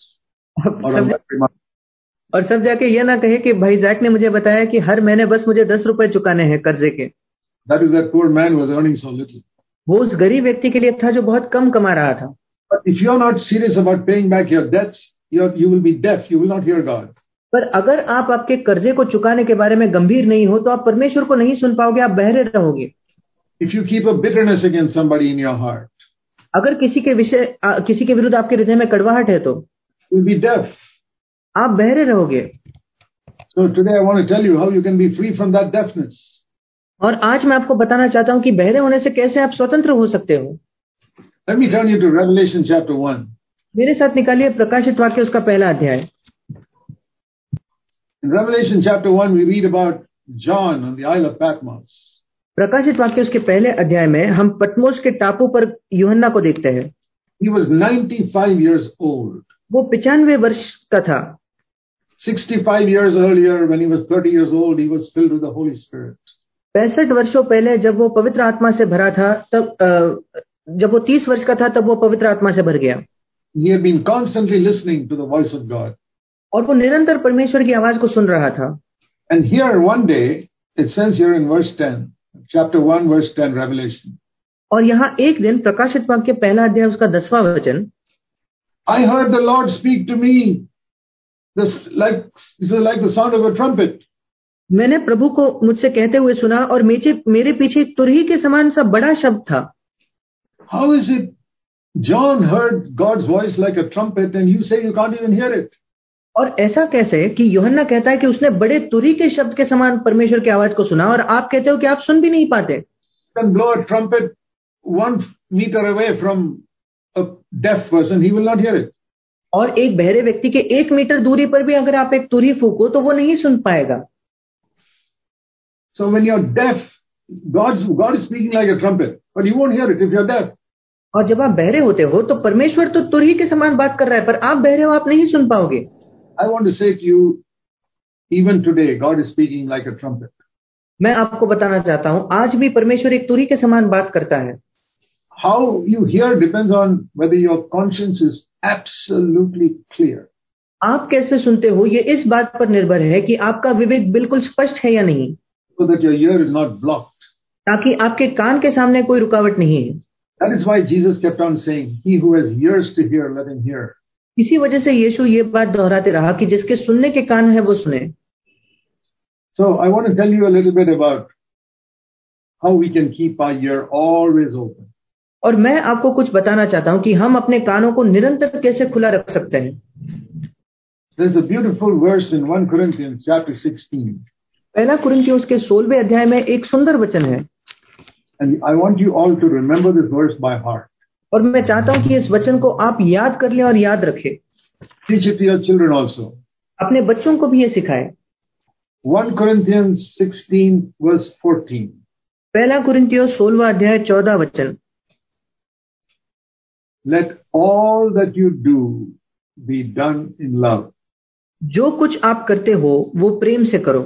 और सब जाके ये ना कहे कि भाई जैक ने मुझे बताया कि हर महीने बस मुझे 10 रुपए चुकाने हैं कर्जे के। That is that poor man who was earning so little. वो उस गरीब व्यक्ति के लिए था जो बहुत कम कमा रहा था। But if you are not serious about paying back your debts, you will be deaf. You will not hear God. पर अगर आप आपके कर्जे को चुकाने के बारे में गंभीर नहीं हो, तो आप परमेश्वर को नहीं सुन पाओगे, आप बहरे रहोगे। If you keep a bitterness against somebody in your heart, अगर किसी के विरुद्ध आपके हृदय में कड़वाहट है, तो you will be deaf. आप बहरे रहोगे। So today I want to tell you how you can be free from that deafness. और आज मैं आपको बताना चाहता हूं कि बहरे होने से कैसे आप स्वतंत्र हो सकते हो। Let me turn you to Revelation chapter 1. मेरे साथ निकालिए प्रकाशित वाक्य उसका पहला अध्याय। In Revelation chapter 1 we read about John on the Isle of Patmos. प्रकाशित वाक्य उसके पहले अध्याय में हम पटमोस के टापू पर यूहन्ना को देखते हैं। He was 95 years old. वो 95 वर्ष का था। 65 years earlier, when he was 30 years old, he was filled with the Holy Spirit. 65 वर्षों पहले जब वो पवित्र आत्मा से भरा था, तब जब वो 30 वर्ष का था, तब वो पवित्र आत्मा से भर गया। He had been constantly listening to the voice of God. और वो निरंतर परमेश्वर की आवाज को सुन रहा था। And here one day, it says here in verse 10, chapter 1, verse 10, Revelation. और यहाँ एक दिन प्रकाशित वाक्य पहला अध्याय उसका 10वां वचन, I heard the Lord speak to me, it was like the sound of a trumpet. मैंने प्रभु को मुझसे कहते हुए सुना और मेरे पीछे तुरही के समान सा बड़ा शब्द था। How is it John heard God's voice like a trumpet and you say you can't even hear it? और ऐसा कैसे कि यूहन्ना कहता है कि उसने बड़े तुरही के शब्द के समान परमेश्वर की आवाज को सुना और आप कहते हो कि आप सुन भी नहीं पाते। You can blow a trumpet 1 meter away from a deaf person, he will not hear it. और एक बहरे व्यक्ति के 1 मीटर दूरी पर भी अगर आप एक तुरही फूको तो वो नहीं सुन पाएगा। So when you're deaf, God is speaking like a trumpet, but you won't hear it if you're deaf. और जब आप बहरे होते हो तो परमेश्वर तो तुरही के समान बात कर रहा है, पर आप बहरे हो, आप नहीं सुन पाओगे। I want to say to you, even today, God is speaking like a trumpet. मैं आपको बताना चाहता हूं, आज भी परमेश्वर एक तुरही के समान बात करता है। How you hear depends on whether your conscience is absolutely clear. आप कैसे सुनते हो ये इस बात पर निर्भर है कि आपका विवेक बिल्कुल स्पष्ट है या नहीं, So that your ear is not blocked. ताकि आपके कान के सामने कोई रुकावट नहीं है। That is why Jesus kept on saying, he who has ears to hear, let him hear. इसी वजह से यीशु ये बात दोहराते रहा कि जिसके सुनने के कान है वो सुने। So I want to tell you a little bit about how we can keep our ear always open. और मैं आपको कुछ बताना चाहता हूं कि हम अपने कानों को निरंतर कैसे खुला रख सकते हैं। There's a beautiful verse in 1 Corinthians chapter 16. पहला कुरिन्थियों उसके 16वें अध्याय में एक सुंदर वचन है। And I want you all to remember this verse by heart. और मैं चाहता हूं कि इस वचन को आप याद कर लें और याद रखें। Teach it to your children also. अपने बच्चों को भी ये सिखाएं। 1 Corinthians 16 verse 14. पहला कुरिन्थियों 16वां अध्याय 14 वचन, Let all that you do be done in love. जो कुछ आप करते हो वो प्रेम से करो।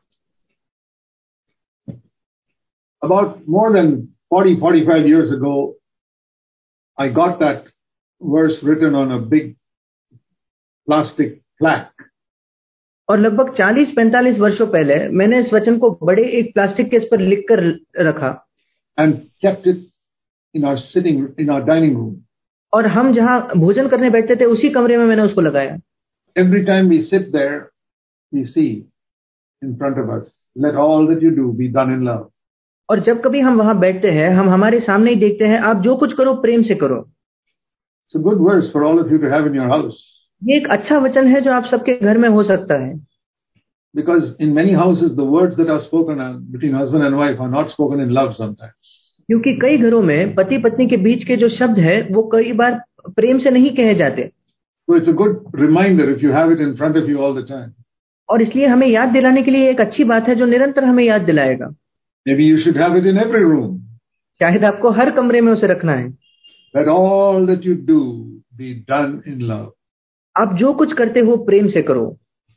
About more than 45 years ago, I got that verse written on a big plastic plaque. और लगभग 40-45 वर्षों पहले मैंने इस वचन को बड़े एक प्लास्टिक केस पर लिखकर रखा And kept it in our dining room. और हम जहां भोजन करने बैठते थे उसी कमरे में मैंने उसको लगाया। Every time we sit there, we see in front of us, let all that you do be done in love. और जब कभी हम वहां बैठते हैं, हम हमारे सामने ही देखते हैं, आप जो कुछ करो प्रेम से करो। It's a good verse for all of you to have in your house. ये एक अच्छा वचन है जो आप सबके घर में हो सकता है। Because in many houses, the words that are spoken between husband and wife are not spoken in love sometimes. क्योंकि कई घरों में पति पत्नी के बीच के जो शब्द है वो कई बार प्रेम से नहीं कहे जाते। So it's a good reminder if you have it in front of you all the time. और इसलिए हमें याद दिलाने के लिए एक अच्छी बात है जो निरंतर हमें याद दिलाएगा। Maybe you should have it in every room. शायद आपको हर कमरे में उसे रखना है। Let all that you do be done in love. आप जो कुछ करते हो प्रेम से करो।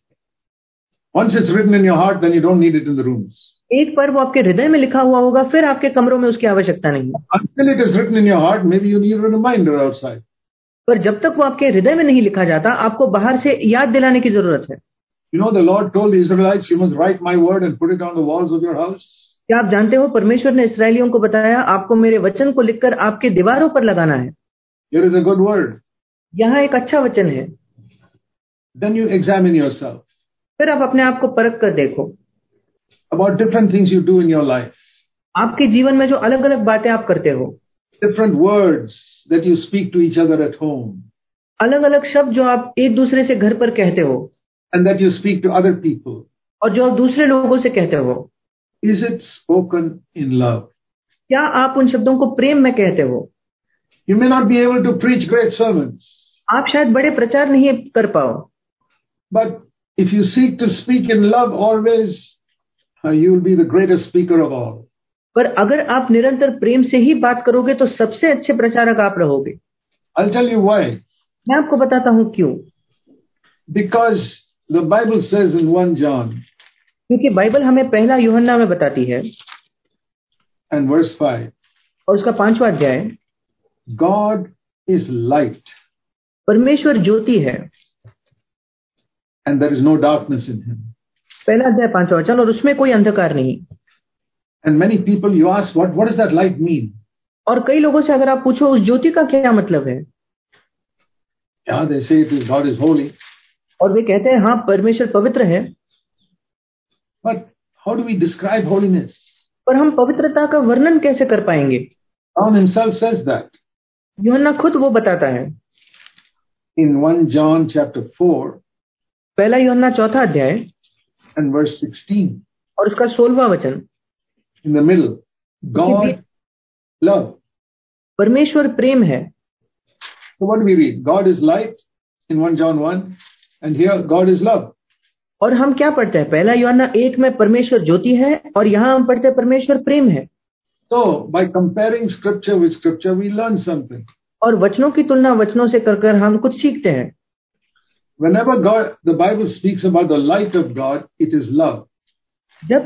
Once it's written in your heart, then you don't need it in the rooms. एक बार वो आपके हृदय में लिखा हुआ होगा, फिर आपके कमरों में उसकी आवश्यकता नहीं। Until it is written in your heart, maybe you need a reminder outside. पर जब तक वो आपके हृदय में नहीं लिखा जाता, आपको बाहर से याद दिलाने की जरूरत है। You know, the Lord told the Israelites, you must write my word and put it on the walls of your house. क्या आप जानते हो परमेश्वर ने इस्राएलियों को बताया, आपको मेरे वचन को लिखकर आपके दीवारों पर लगाना है। Here is a good word. यहाँ एक अच्छा वचन है। Then you examine yourself फिर आप अपने आप को परख कर देखो about different things you do in your life. आपके जीवन में जो अलग अलग बातें आप करते हो, Different words that you speak to each other at home अलग अलग शब्द जो आप एक दूसरे से घर पर कहते हो and that you speak to other people. और जो आप दूसरे लोगों से कहते हो, Is it spoken in love? क्या आप उन शब्दों को प्रेम में कहते हो? You may not be able to preach great sermons, आप शायद बड़े प्रचार नहीं कर पाओ, but if you seek to speak in love always, you will be the greatest speaker of all. पर अगर आप निरंतर प्रेम से ही बात करोगे तो सबसे अच्छे प्रचारक आप रहोगे। I'll tell you why. मैं आपको बताता हूँ क्यों। Because the Bible says in 1 John क्योंकि बाइबल हमें पहला यूहन्ना में बताती है and verse 5, और उसका 5वां अध्याय, God is light परमेश्वर ज्योति है and there is no darkness in him. पहला अध्याय 5वां वचन, और उसमें कोई अंधकार नहीं। And many people, you ask, what does that light mean? और कई लोगों से अगर आप पूछो उस ज्योति का क्या मतलब है, Yeah, they say it is God is holy. और वे कहते हैं हाँ परमेश्वर पवित्र है। But how do we describe holiness? पर हम पवित्रता का वर्णन कैसे कर पाएंगे? John himself says that. यूहन्ना खुद वो बताता है In 1 John chapter 4 पहला यूहन्ना 4वां अध्याय and verse 16, और उसका 16वां वचन, in the middle, God love. परमेश्वर प्रेम है। So what do we read? God is light in 1 John 1 and here God is love. और हम क्या पढ़ते हैं? पहला यूहन्ना 1 में परमेश्वर ज्योति है और यहाँ हम पढ़ते हैं परमेश्वर प्रेम है। So by comparing scripture with scripture we learn something. और वचनों की तुलना वचनों से कर हम कुछ सीखते हैं। Whenever the Bible speaks about the light of God, it is love. जब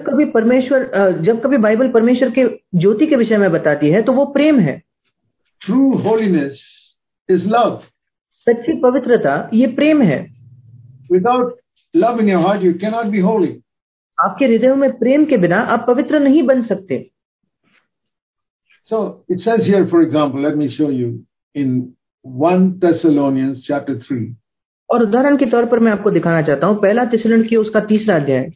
कभी बाइबल परमेश्वर के ज्योति के विषय में बताती है तो वो प्रेम है। True holiness is love. सच्ची पवित्रता ये प्रेम है। Without love in your heart, you cannot be holy. आपके हृदय में प्रेम के बिना आप पवित्र नहीं बन सकते। So it says here, for example, let me show you in 1 Thessalonians chapter 3. और उदाहरण के तौर पर मैं आपको दिखाना चाहता हूँ पहला थिस्सलुनीकियों उसका 3वां अध्याय।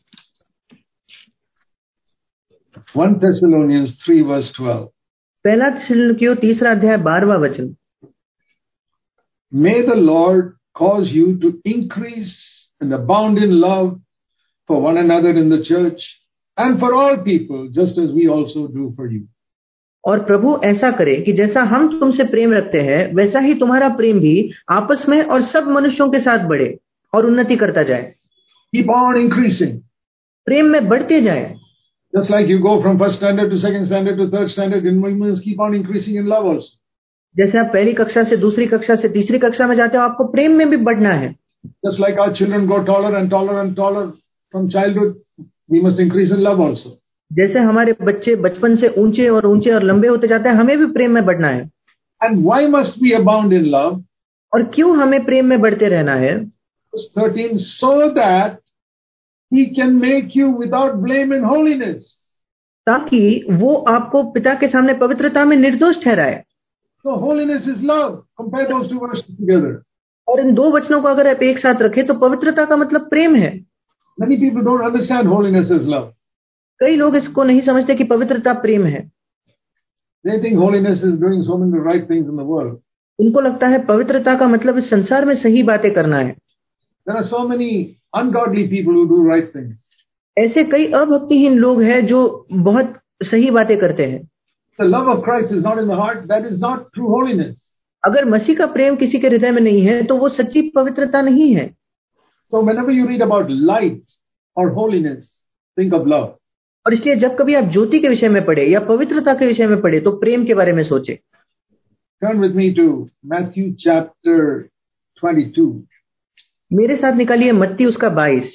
1 Thessalonians 3 verse 12. पहला थिस्सलुनीकियों 3वां अध्याय 12वां वचन। May the Lord cause you to increase and abound in love for one another in the church and for all people, just as we also do for you. और प्रभु ऐसा करे कि जैसा हम तुमसे प्रेम रखते हैं वैसा ही तुम्हारा प्रेम भी आपस में और सब मनुष्यों के साथ बढ़े और उन्नति करता जाए। Keep on increasing. प्रेम में बढ़ते जाए। Just like you go from first standard to second standard to third standard, you must keep on increasing in love also. जैसे आप पहली कक्षा से दूसरी कक्षा से तीसरी कक्षा में जाते हो, आपको प्रेम में भी बढ़ना है। Just like our children grow taller and taller and taller from childhood, we must increase in love also. जैसे हमारे बच्चे बचपन से ऊंचे और लंबे होते जाते हैं, हमें भी प्रेम में बढ़ना है। And why must we abound in love? और क्यों हमें प्रेम में बढ़ते रहना है? Verse 13, so that he can make you without blame in holiness. ताकि वो आपको पिता के सामने पवित्रता में निर्दोष ठहराए। So holiness is love. Compare those two verses together. और इन दो वचनों को अगर आप एक साथ रखें तो पवित्रता का मतलब प्रेम है। Many people don't understand holiness as love. कई लोग इसको नहीं समझते कि पवित्रता प्रेम है। They think holiness is doing so many right things in the world. उनको लगता है पवित्रता का मतलब इस संसार में सही बातें करना है। There are so many ungodly people who do right things. ऐसे कई अभक्तिहीन लोग हैं जो बहुत सही बातें करते हैं। The love of Christ is not in the heart. That is not true holiness. अगर मसीह का प्रेम किसी के हृदय में नहीं है तो वो सच्ची पवित्रता नहीं है। So whenever you read about light or holiness, think of love. और इसलिए जब कभी आप ज्योति के विषय में पढ़े या पवित्रता के विषय में पढ़े तो प्रेम के बारे में सोचे। Turn with me to Matthew chapter 22. मेरे साथ निकालिए मत्ती उसका 22।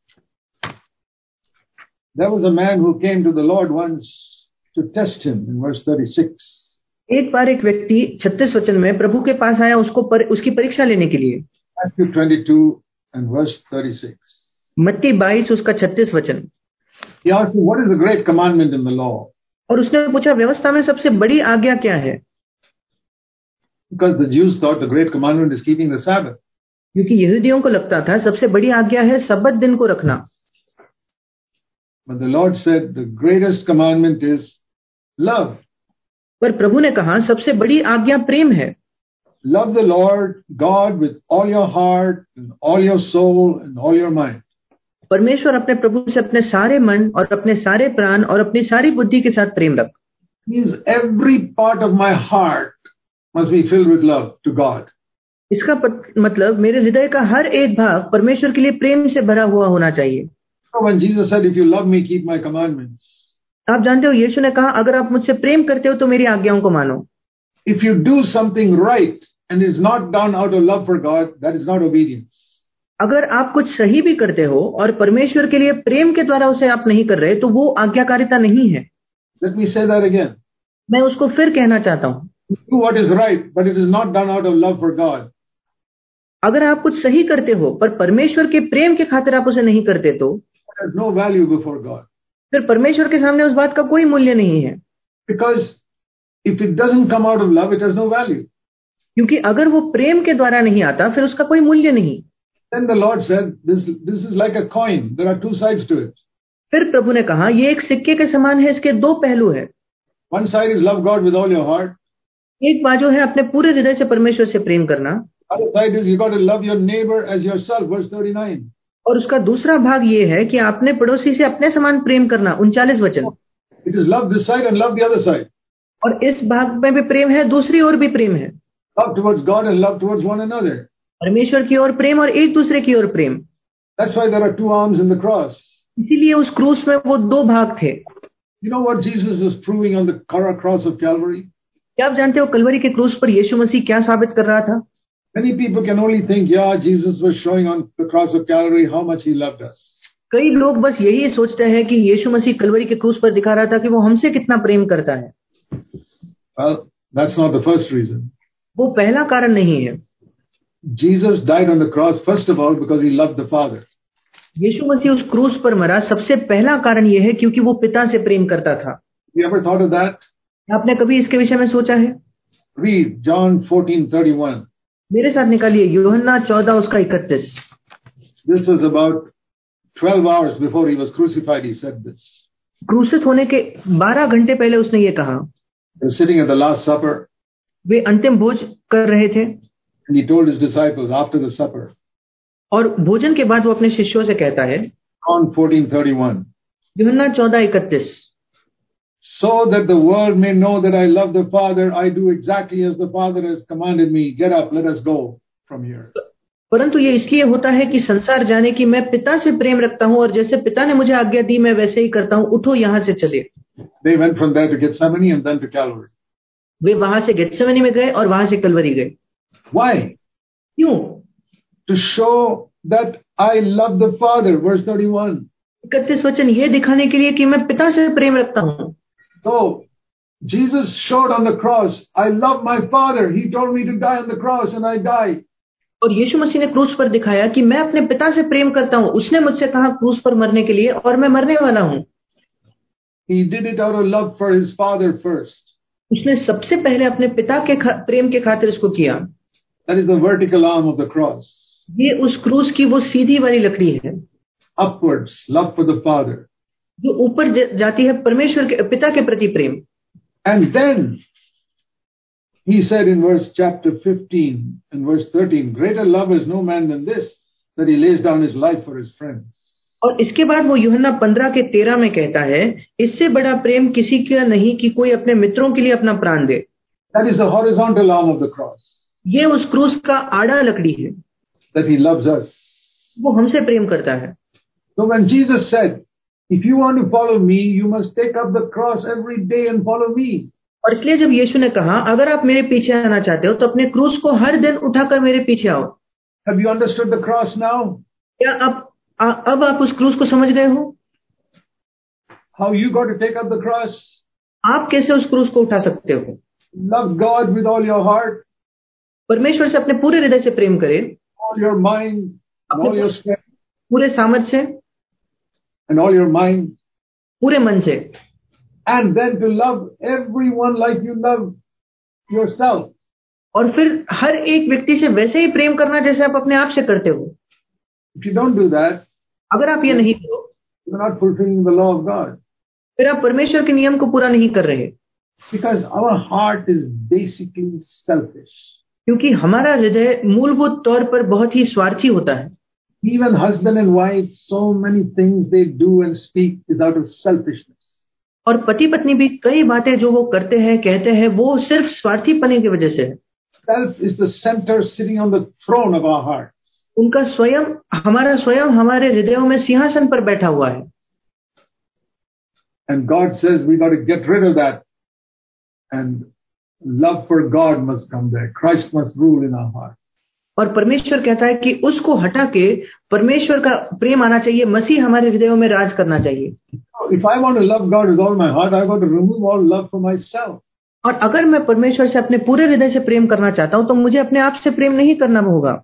There was a man who came to the Lord once to test him in verse 36. एक बार एक व्यक्ति 36 वचन में प्रभु के पास आया उसकी परीक्षा लेने के लिए। Matthew 22 and verse 36. मत्ती 22 उसका 36 वचन। He asked him, what is the great commandment in the law? और उसने पूछा व्यवस्था में सबसे बड़ी आज्ञा क्या है? Because the Jews thought the great commandment is keeping the Sabbath. क्योंकि यहूदियों को लगता था सबसे बड़ी आज्ञा है सब्बत दिन को रखना। But the Lord said the greatest commandment is love. पर प्रभु ने कहा सबसे बड़ी आज्ञा प्रेम है। Love the Lord God with all your heart and all your soul and all your mind. परमेश्वर अपने प्रभु से अपने सारे मन और अपने सारे प्राण और अपनी सारी बुद्धि के साथ प्रेम रख। Means every part of my heart must be filled with love to God. इसका मतलब मेरे हृदय का हर एक भाग परमेश्वर के लिए प्रेम से भरा हुआ होना चाहिए। So when Jesus said, if you love me, keep my commandments. आप जानते हो यीशु ने कहा अगर आप मुझसे प्रेम करते हो तो मेरी आज्ञाओं को मानो। If you do something right and is not done out of love for God, that is not obedience. अगर आप कुछ सही भी करते हो और परमेश्वर के लिए प्रेम के द्वारा उसे आप नहीं कर रहे तो वो आज्ञाकारिता नहीं है। Let me say that again. मैं उसको फिर कहना चाहता हूँ। Do what is right, but it is not done out of love for God. अगर आप कुछ सही करते हो पर परमेश्वर के प्रेम के खातिर आप उसे नहीं करते तो There is no value before God. फिर परमेश्वर के सामने उस बात का कोई मूल्य नहीं है। Because if it doesn't come out of love, it has no value. क्योंकि अगर वो प्रेम के द्वारा नहीं आता फिर उसका कोई मूल्य नहीं। Then the Lord said, this is like a coin. There are two sides to it. फिर प्रभु ने कहा ये एक सिक्के के समान है, इसके दो पहलू है। One side is love God with all your heart. एक बाजू है अपने पूरे हृदय से परमेश्वर से प्रेम करना। Other side is you got to love your neighbor as yourself. Verse 39. और उसका दूसरा भाग ये है कि आपने पड़ोसी से अपने समान प्रेम करना। 39 वचन। It is love this side and love the other side. और इस भाग में भी प्रेम है, दूसरी ओर भी प्रेम है। Love towards God and love towards one another. परमेश्वर की ओर प्रेम और एक दूसरे की ओर प्रेम। That's why there are two arms in the cross. इसीलिए उस क्रूस में वो दो भाग थे। You know what Jesus was proving on the cross of Calvary? क्या आप जानते हो कलवरी के क्रूस पर यीशु मसीह क्या साबित कर रहा था? Many people can only think, yeah, Jesus was showing on the cross of Calvary how much he loved us. कई लोग बस यही सोचते हैं कि यीशु मसीह कलवरी के क्रूस पर दिखा रहा था कि वो हमसे कितना प्रेम करता है। Well, that's not the first reason. वो पहला कारण नहीं है। Jesus died on the cross first of all because he loved the Father. यीशु मसीह उस क्रूस पर मरा सबसे पहला कारण यह है क्योंकि वो पिता से प्रेम करता था। You ever thought of that? आपने कभी इसके विषय में सोचा है? Read John 14:31. मेरे साथ निकालिए यूहन्ना 14 उसका 31। This was about 12 hours before he was crucified. He said this. क्रूसित होने के 12 घंटे पहले उसने ये कहा। He was sitting at the Last Supper. वे अंतिम भोज कर रहे थे। And he told his disciples after the supper. और भोजन के बाद वो अपने शिष्यों से कहता है। John 14:31. यूहन्ना 14:31। So that the world may know that I love the Father, I do exactly as the Father has commanded me. Get up, let us go from here. परंतु ये इसलिए होता है कि संसार जाने कि मैं पिता से प्रेम रखता हूँ और जैसे पिता ने मुझे आज्ञा दी मैं वैसे ही करता हूँ। उठो यहाँ से चले। They went from there to Gethsemane and then to Calvary. वे वहां से गेत्सेमनी में गए और वहां से कलवरी गए। Why? क्यों? To show that I love the Father. Verse 31. 31 वचन ये दिखाने के लिए कि मैं पिता से प्रेम रखता हूँ। So Jesus showed on the cross, I love my Father. He told me to die on the cross and I died. और यीशु मसीह ने क्रूस पर दिखाया कि मैं अपने पिता से प्रेम करता हूँ। उसने मुझसे कहा क्रूस पर मरने के लिए और मैं मरने वाला हूँ। He did it out of love for his Father first. उसने सबसे पहले अपने पिता के प्रेम के खातिर इसको किया। That is the vertical arm of the cross. ये उस क्रूस की वो सीधी वाली लकड़ी है। Upwards, love for the Father. जो ऊपर जाती है परमेश्वर के पिता के प्रति प्रेम। And then he said in chapter 15 and verse 13, greater love is no man than this, that he lays down his life for his friends. और इसके बाद वो यूहन्ना 15 के 13 में कहता है, इससे बड़ा प्रेम किसी का नहीं कि कोई अपने मित्रों के लिए अपना प्राण दे। That is the horizontal arm of the cross. ये उस क्रूस का आड़ा लकड़ी है। That he loves us. वो हमसे प्रेम करता है। So when Jesus said, if you want to follow me, you must take up the cross every day and follow me. और इसलिए जब यीशु ने कहा अगर आप मेरे पीछे आना चाहते हो तो अपने क्रूस को हर दिन उठाकर मेरे पीछे आओ. Have you understood the cross now? क्या अब आप उस क्रूस को समझ गए हो? How you got to take up the cross? आप कैसे उस क्रूस को उठा सकते हो? Love God with all your heart, परमेश्वर से अपने पूरे हृदय से प्रेम करें, all your mind, and all your strength, पूरे सामर्थ से, and all your mind, पूरे मन से, and then to love everyone like you love yourself. और फिर हर एक व्यक्ति से वैसे ही प्रेम करना जैसे आप अपने आप से करते हो. If you don't do that, अगर आप ये नहीं करो, you're not fulfilling the law of God. फिर आप परमेश्वर के नियम को पूरा नहीं कर रहे. Because our heart is basically selfish. क्योंकि हमारा हृदय मूलभूत तौर पर बहुत ही स्वार्थी होता है. Even husband and wife, so many things they do and speak is out of selfishness. और पति पत्नी भी कई बातें जो वो करते हैं कहते हैं वो सिर्फ स्वार्थीपने की वजह से है. Self is the center sitting on the throne of our heart. उनका हमारा स्वयं हमारे हृदयों में सिंहासन पर बैठा हुआ है. And God says we got to get rid of that. And love for God must come there. Christ must rule in our heart. और परमेश्वर कहता है कि उसको हटा के परमेश्वर का प्रेम आना चाहिए, मसीह हमारे हृदयों में राज करना चाहिए. If I want to love God with all my heart, I've got to remove all love for myself. और अगर मैं परमेश्वर से अपने पूरे हृदय से प्रेम करना चाहता हूं तो मुझे अपने आप से प्रेम नहीं करना होगा.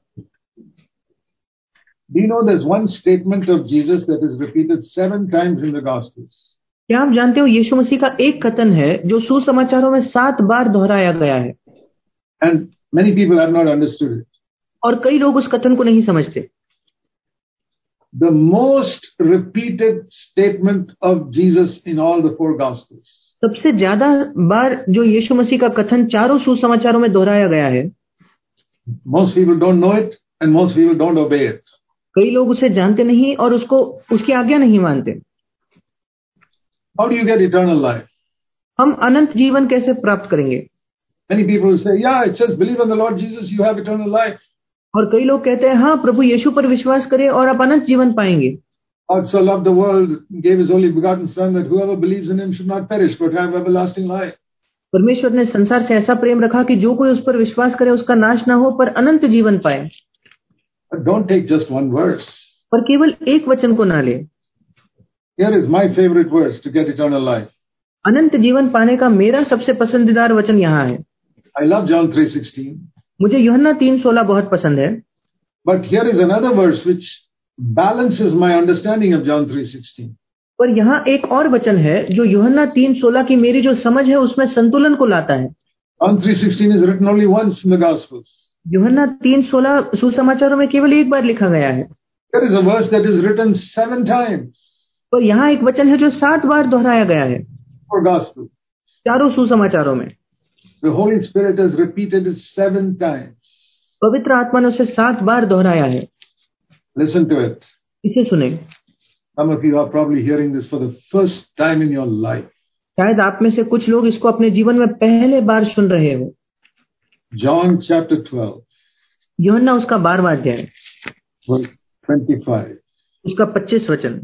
Do you know there's one statement of Jesus that is repeated 7 times in the Gospels? क्या आप जानते हो यीशु मसीह का एक कथन है जो सुसमाचारों में 7 बार दोहराया गया है. And many people have not understood it. और कई लोग उस कथन को नहीं समझते. The most repeated statement of Jesus in all the 4 Gospels. सबसे ज्यादा बार जो यीशु मसीह का कथन चारों सुसमाचारों में दोहराया गया है. Most people don't know it and most people don't obey it. कई लोग उसे जानते नहीं और उसकी आज्ञा नहीं मानते. How do you get eternal life? हम अनंत जीवन कैसे प्राप्त करेंगे? Many people say, yeah, it says believe on the Lord Jesus, you have eternal life. और कई लोग कहते हैं हाँ प्रभु यीशु पर विश्वास करें और आप अनंत जीवन पाएंगे. God so loved the world, gave his only begotten Son, that whoever believes in him should not perish but have everlasting life. परमेश्वर ने संसार से ऐसा प्रेम रखा कि जो कोई उस पर विश्वास करे उसका नाश ना हो पर अनंत जीवन पाए. But don't take just one verse. पर केवल एक वचन को ना ले. Here is my favorite verse to get eternal life. अनंत जीवन पाने का मेरा सबसे पसंदीदार वचन यहाँ है. I love John 3:16. मुझे यूहन्ना 3:16 बहुत पसंद है. But here is another verse which balances my understanding of John 3:16. पर यहाँ एक और वचन है जो यूहन्ना 3:16 की मेरी जो समझ है उसमें संतुलन को लाता है. John 3:16 is written only once in the Gospels. यूहन्ना 3:16 सुसमाचारों में केवल एक बार लिखा गया है. There is a verse that is written 7 times. पर यहाँ एक वचन है जो 7 बार दोहराया गया है. For Gospel. चारों सुसमाचारों में. The Holy Spirit has repeated it 7 times. पवित्र आत्मा ने उसे 7 बार दोहराया है. Listen to it. इसे सुने. Some of you are probably hearing this for the first time in your life. शायद आप में से कुछ लोग इसको अपने जीवन में पहले बार सुन रहे हो. John chapter 12. यूहन्ना उसका 12वां अध्याय. Verse 25. उसका 25 वचन.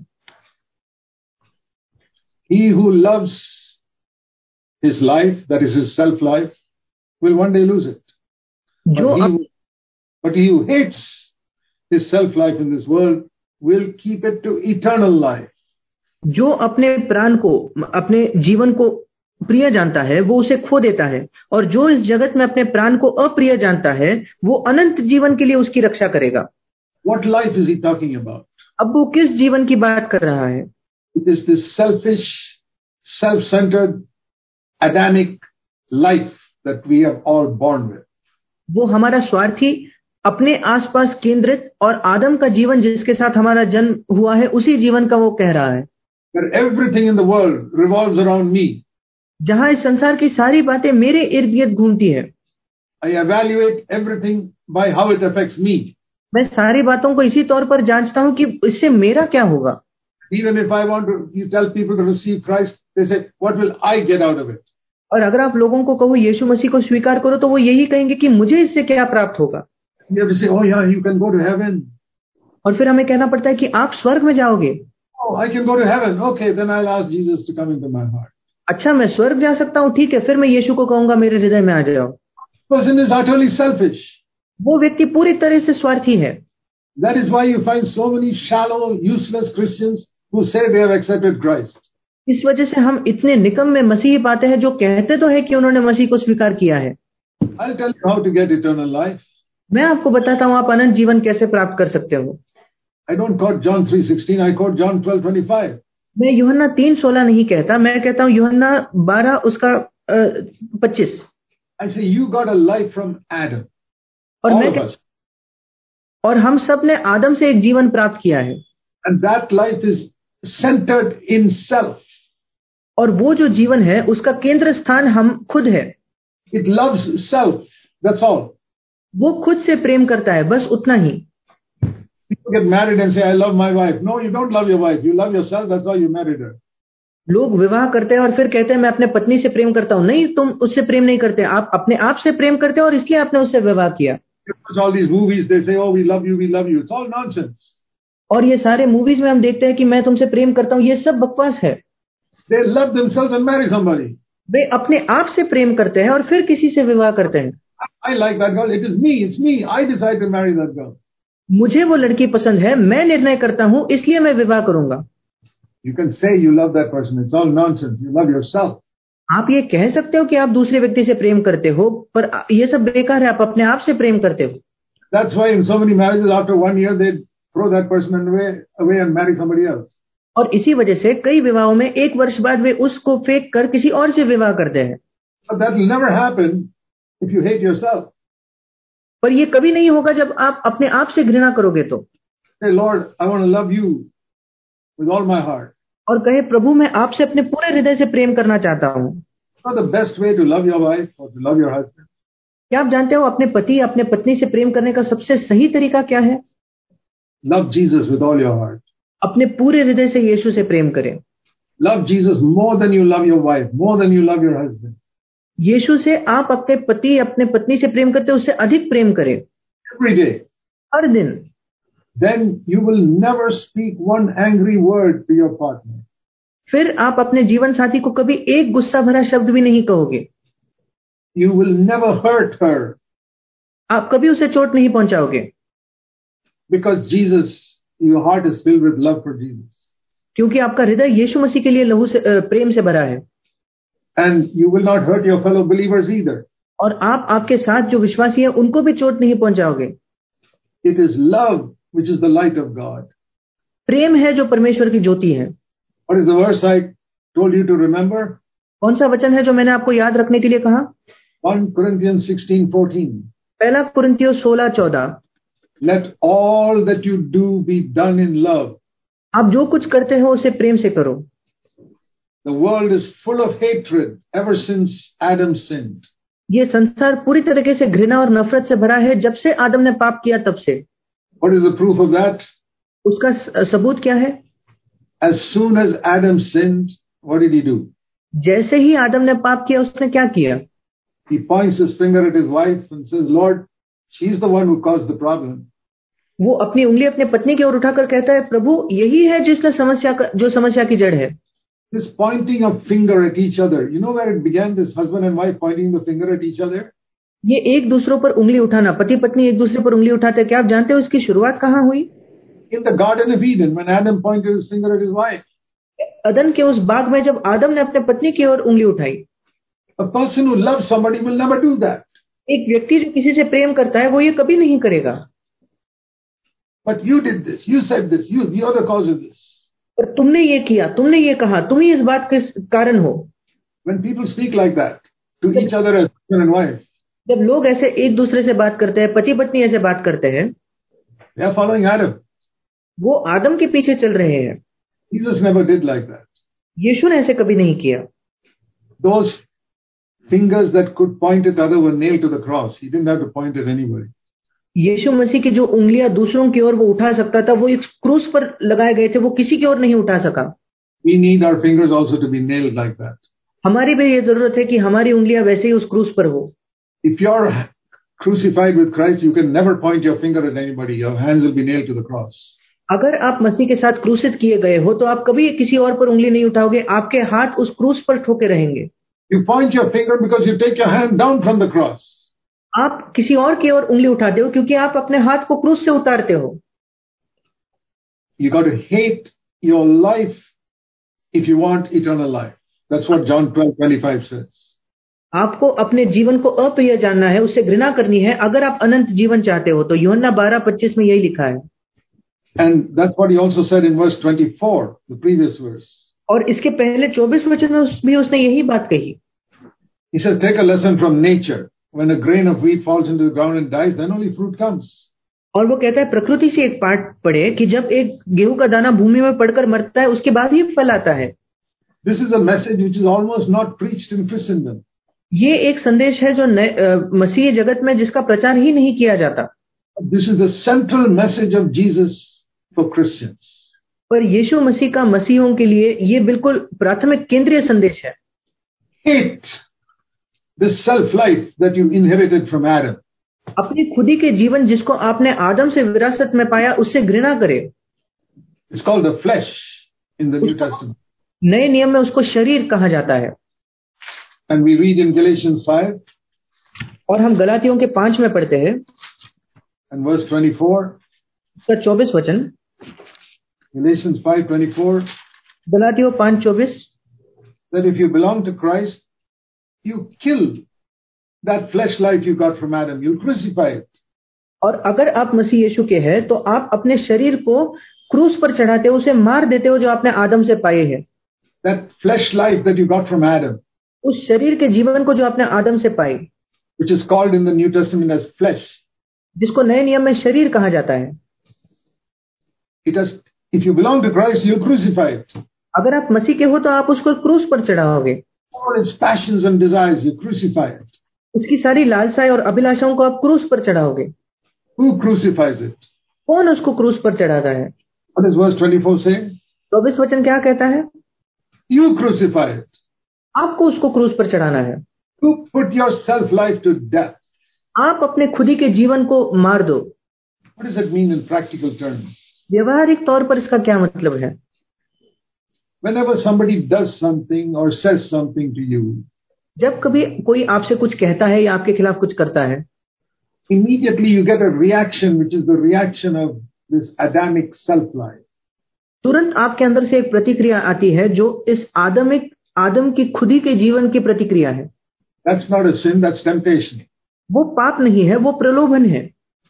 He who loves his life, that is his self-life, will one day lose it. But he who hates his self-life in this world will keep it to eternal life. जो अपने प्राण को, अपने जीवन को प्रिय जानता है वो उसे खो देता है और जो इस जगत में अपने प्राण को अप्रिय जानता है वो अनंत जीवन के लिए उसकी रक्षा करेगा. What life is he talking about? अब वो किस जीवन की बात कर रहा है? It is this selfish, self-centered, Adamic life that we are all born with. वो हमारा स्वार्थी, अपने आसपास केंद्रित और आदम का जीवन जिसके साथ हमारा जन्म हुआ है उसी जीवन का वो कह रहा है. Where everything in the world revolves around me. जहां इस संसार की सारी बातें मेरे इर्द गिर्द घूमती है. I evaluate everything by how it affects me. मैं सारी बातों को इसी तौर पर जांचता हूं कि इससे मेरा क्या होगा. Even if I want to, you tell people to receive Christ, they say, what will I get out of it? और अगर आप लोगों को कहो यीशु मसीह को स्वीकार करो तो वो यही कहेंगे कि मुझे इससे क्या प्राप्त होगा. You have to say, oh yeah, you can go to heaven. और फिर हमें कहना पड़ता है कि आप स्वर्ग में जाओगे। Oh, I can go to heaven. Okay, then I'll ask Jesus to come into my heart. अच्छा, मैं स्वर्ग जा सकता हूँ, ठीक है, फिर मैं यीशु को कहूंगा मेरे हृदय में आ जाओ। Person is utterly selfish. वो व्यक्ति पूरी तरह से स्वार्थी है। That is why you find so many shallow, useless Christians who say they have accepted Christ. इस वजह से हम इतने निकम में मसीही पाते हैं जो कहते तो है कि उन्होंने मसीह को स्वीकार किया है। I'll tell you how to get eternal life. मैं आपको बताता हूँ आप अनंत जीवन कैसे प्राप्त कर सकते हो। I don't quote John 3:16, I quote John 12:25. मैं यूहन्ना 3:16 नहीं कहता, मैं कहता हूँ यूहन्ना 12 उसका 25। I say you got a life from Adam. और All मैं of us. और हम सब ने आदम से एक जीवन प्राप्त किया है। And that life is centered in self. और वो जो जीवन है उसका केंद्र स्थान हम खुद है। It loves self. That's all. वो खुद से प्रेम करता है, बस उतना ही। People get married and say, I love my wife. No, you don't love your wife. You love yourself. That's why you married her. लोग विवाह करते हैं और फिर कहते हैं मैं अपने पत्नी से प्रेम करता हूँ। नहीं, तुम उससे प्रेम नहीं करते, आप अपने आप से प्रेम करते हो और इसलिए आपने उससे विवाह किया। All these movies, they say, oh, we love you, we love you. It's all nonsense. और ये सारे मूवीज में हम देखते हैं कि मैं तुमसे प्रेम करता हूँ, ये सब बकवास है। They love themselves and marry somebody. वे अपने आप से प्रेम करते हैं और फिर किसी से विवाह करते हैं। I like that girl. It is me. It's me. I decide to marry that girl. मुझे वो लड़की पसंद है, मैं निर्णय करता हूँ, इसलिए मैं विवाह करूंगा। You can say you love that person. It's all nonsense. You love yourself. आप ये कह सकते हो कि आप दूसरे व्यक्ति से प्रेम करते हो, पर ये सब बेकार है, आप अपने आप से प्रेम करते हो। That's why in so many marriages, after 1 year, they throw that person away and marry somebody else. और इसी वजह से कई विवाहों में 1 वर्ष बाद वे उसको फेंक कर किसी और से विवाह करते हैं। But that will never happen if you hate yourself. पर ये कभी नहीं होगा जब आप अपने आप से घृणा करोगे तो। Say, Lord, I want to love you with all my heart. और कहे प्रभु मैं आपसे अपने पूरे हृदय से प्रेम करना चाहता हूँ। Not the best way to love your wife or to love your husband. क्या आप जानते हो अपने पति अपने पत्नी से प्रेम करने का सबसे सही तरीका क्या है? Love Jesus with all your heart. अपने पूरे हृदय से यीशु से प्रेम करें। Love Jesus more than you love your wife, more than you love your husband. यीशु से आप अपने पति अपने पत्नी से प्रेम करते हो, उससे अधिक प्रेम करें। Every day. हर दिन। Then you will never speak one angry word to your partner. फिर आप अपने जीवन साथी को कभी एक गुस्सा भरा शब्द भी नहीं कहोगे। You will never hurt her. आप कभी उसे चोट नहीं पहुंचाओगे। Because Jesus, your heart is filled with love for Jesus. क्योंकि आपका हृदय यीशु मसीह के लिए लहू से प्रेम से भरा है। And you will not hurt your fellow believers either. और आप आपके साथ जो विश्वासी हैं उनको भी चोट नहीं पहुंचाओगे। It is love which is the light of God. प्रेम है जो परमेश्वर की ज्योति है। What is the verse I told you to remember? कौन सा वचन है जो मैंने आपको याद रखने के लिए कहा? 1 Corinthians 16:14. 1 कुरिन्थियों 16:14। Let all that you do be done in love. आप जो कुछ करते हो उसे प्रेम से करो। The world is full of hatred ever since Adam sinned. ये संसार पूरी तरीके से घृणा और नफरत से भरा है जब से आदम ने पाप किया तब से। What is the proof of that? उसका सबूत क्या है? As soon as Adam sinned, what did he do? जैसे ही आदम ने पाप किया उसने क्या किया? He points his finger at his wife and says, Lord, she's the one who caused the problem. वो अपनी उंगली अपने पत्नी की ओर उठाकर कहता है प्रभु यही है जिसने जो समस्या की जड़ है। This pointing of finger at each other. You know where it began, this husband and wife pointing the finger at each other? ये एक दूसरों पर उंगली उठाना, पति पत्नी एक दूसरे पर उंगली उठाते हैं, क्या आप जानते हो इसकी शुरुआत कहाँ हुई? In the Garden of Eden, when Adam pointed his finger at his wife. अदन के उस बाग में जब आदम ने अपने पत्नी की ओर उंगली उठाई। A person who loves somebody will never do that. एक व्यक्ति जो किसी से प्रेम करता है वो ये कभी नहीं करेगा। But you did this, you said this, you're the cause of this. पर तुमने ये किया, तुमने ये कहा, तुम ही इस बात के कारण हो। When people speak like that to each other as husband and wife, जब लोग ऐसे एक दूसरे से बात करते हैं, पति पत्नी ऐसे बात करते हैं, they are following Adam. वो आदम के पीछे चल रहे हैं। Jesus never did like that. यीशु ने ऐसे कभी नहीं किया। Those fingers that could point at other were nailed to the cross. He didn't have to point at anybody. यीशु मसीह की जो उंगलियां दूसरों की ओर वो उठा सकता था वो एक क्रूस पर लगाए गए थे, वो किसी की ओर नहीं उठा सका। We need our fingers also to be nailed like that. हमारी भी ये जरूरत है कि हमारी उंगलियां वैसे ही उस क्रूस पर हो। If your crucified with Christ, you can never point your finger at anybody. Your hands will be nailed to the cross. अगर आप मसीह के साथ क्रूसित किए गए हो तो आप कभी किसी और पर उंगली नहीं उठाओगे, आपके हाथ उस क्रूस पर ठोके रहेंगे. You point your finger because you take your hand down from the cross. आप किसी और की ओर उंगली उठाते हो क्योंकि आप अपने हाथ को क्रूस से उतारते हो. You got to hate your life if you want eternal life. That's what John 12:25 says. आपको अपने जीवन को अप्रिय जानना है, उससे घृणा करनी है अगर आप अनंत जीवन चाहते हो. तो यूहन्ना 12:25 में यही लिखा है. And that's what he also said in verse 24, the previous verse. और इसके पहले 24 वचन में भी उसने यही बात कही. He says, take a lesson from nature. When a grain of wheat falls into the ground and dies, then only fruit comes. और वो कहता है प्रकृति से एक पाठ पढ़े कि जब एक गेहूं का दाना भूमि में पड़कर मरता है उसके बाद ही फल आता है. This is a message which is almost not preached in Christendom. ये एक संदेश है जो मसीह जगत में जिसका प्रचार ही नहीं किया जाता. This is the central message of Jesus for Christians. पर यीशु मसीह का मसीहों के लिए ये बिल्कुल प्राथमिक केंद्रीय संदेश है. Hate this self-life that you inherited from Adam. अपनी खुदी के जीवन जिसको आपने आदम से विरासत में पाया उससे घृणा करे. It's called the flesh in the New Testament. नए नियम में उसको शरीर कहा जाता है. And we read in Galatians 5. और हम गलातियों के 5 में पढ़ते हैं. And verse 24. उसका 24 वचन. Galatians 5:24. गलातियों 5:24. That if you belong to Christ, you kill that flesh life you got from Adam. You crucify it. और अगर आप मसीह यीशु के हैं तो आप अपने शरीर को क्रूस पर चढ़ाते हो, उसे मार देते हो जो आपने आदम से पाए हैं. That flesh life that you got from Adam. उस शरीर के जीवन को जो आपने आदम से पाई. Which is called in the New Testament as flesh. जिसको नए नियम में शरीर कहा जाता है. If you belong to Christ, you crucify it. अगर आप मसीह के हो तो आप उसको क्रूस पर चढ़ाओगे. All its passions and desires, you crucify it. उसकी सारी लालसाएं और अभिलाषाओं को आप क्रूस पर चढ़ाओगे. Who crucifies it? कौन उसको क्रूस पर चढ़ाता है? What does verse 24 say? 24 वचन क्या कहता है? You crucify it. आपको उसको क्रूस पर चढ़ाना है. You put your self-life to death. आप अपने खुदी के जीवन को मार दो. What does that mean in practical terms? व्यवहारिक तौर पर इसका क्या मतलब है? Whenever somebody does something or says something to you, जब कभी कोई आपसे कुछ कहता है या आपके खिलाफ कुछ करता है, immediately you get a reaction which is the reaction of this Adamic self-life. तुरंत आपके अंदर से एक प्रतिक्रिया आती है जो इस आदम की खुदी के जीवन की प्रतिक्रिया है. That's not a sin, that's temptation. वो पाप नहीं है, वो प्रलोभन है.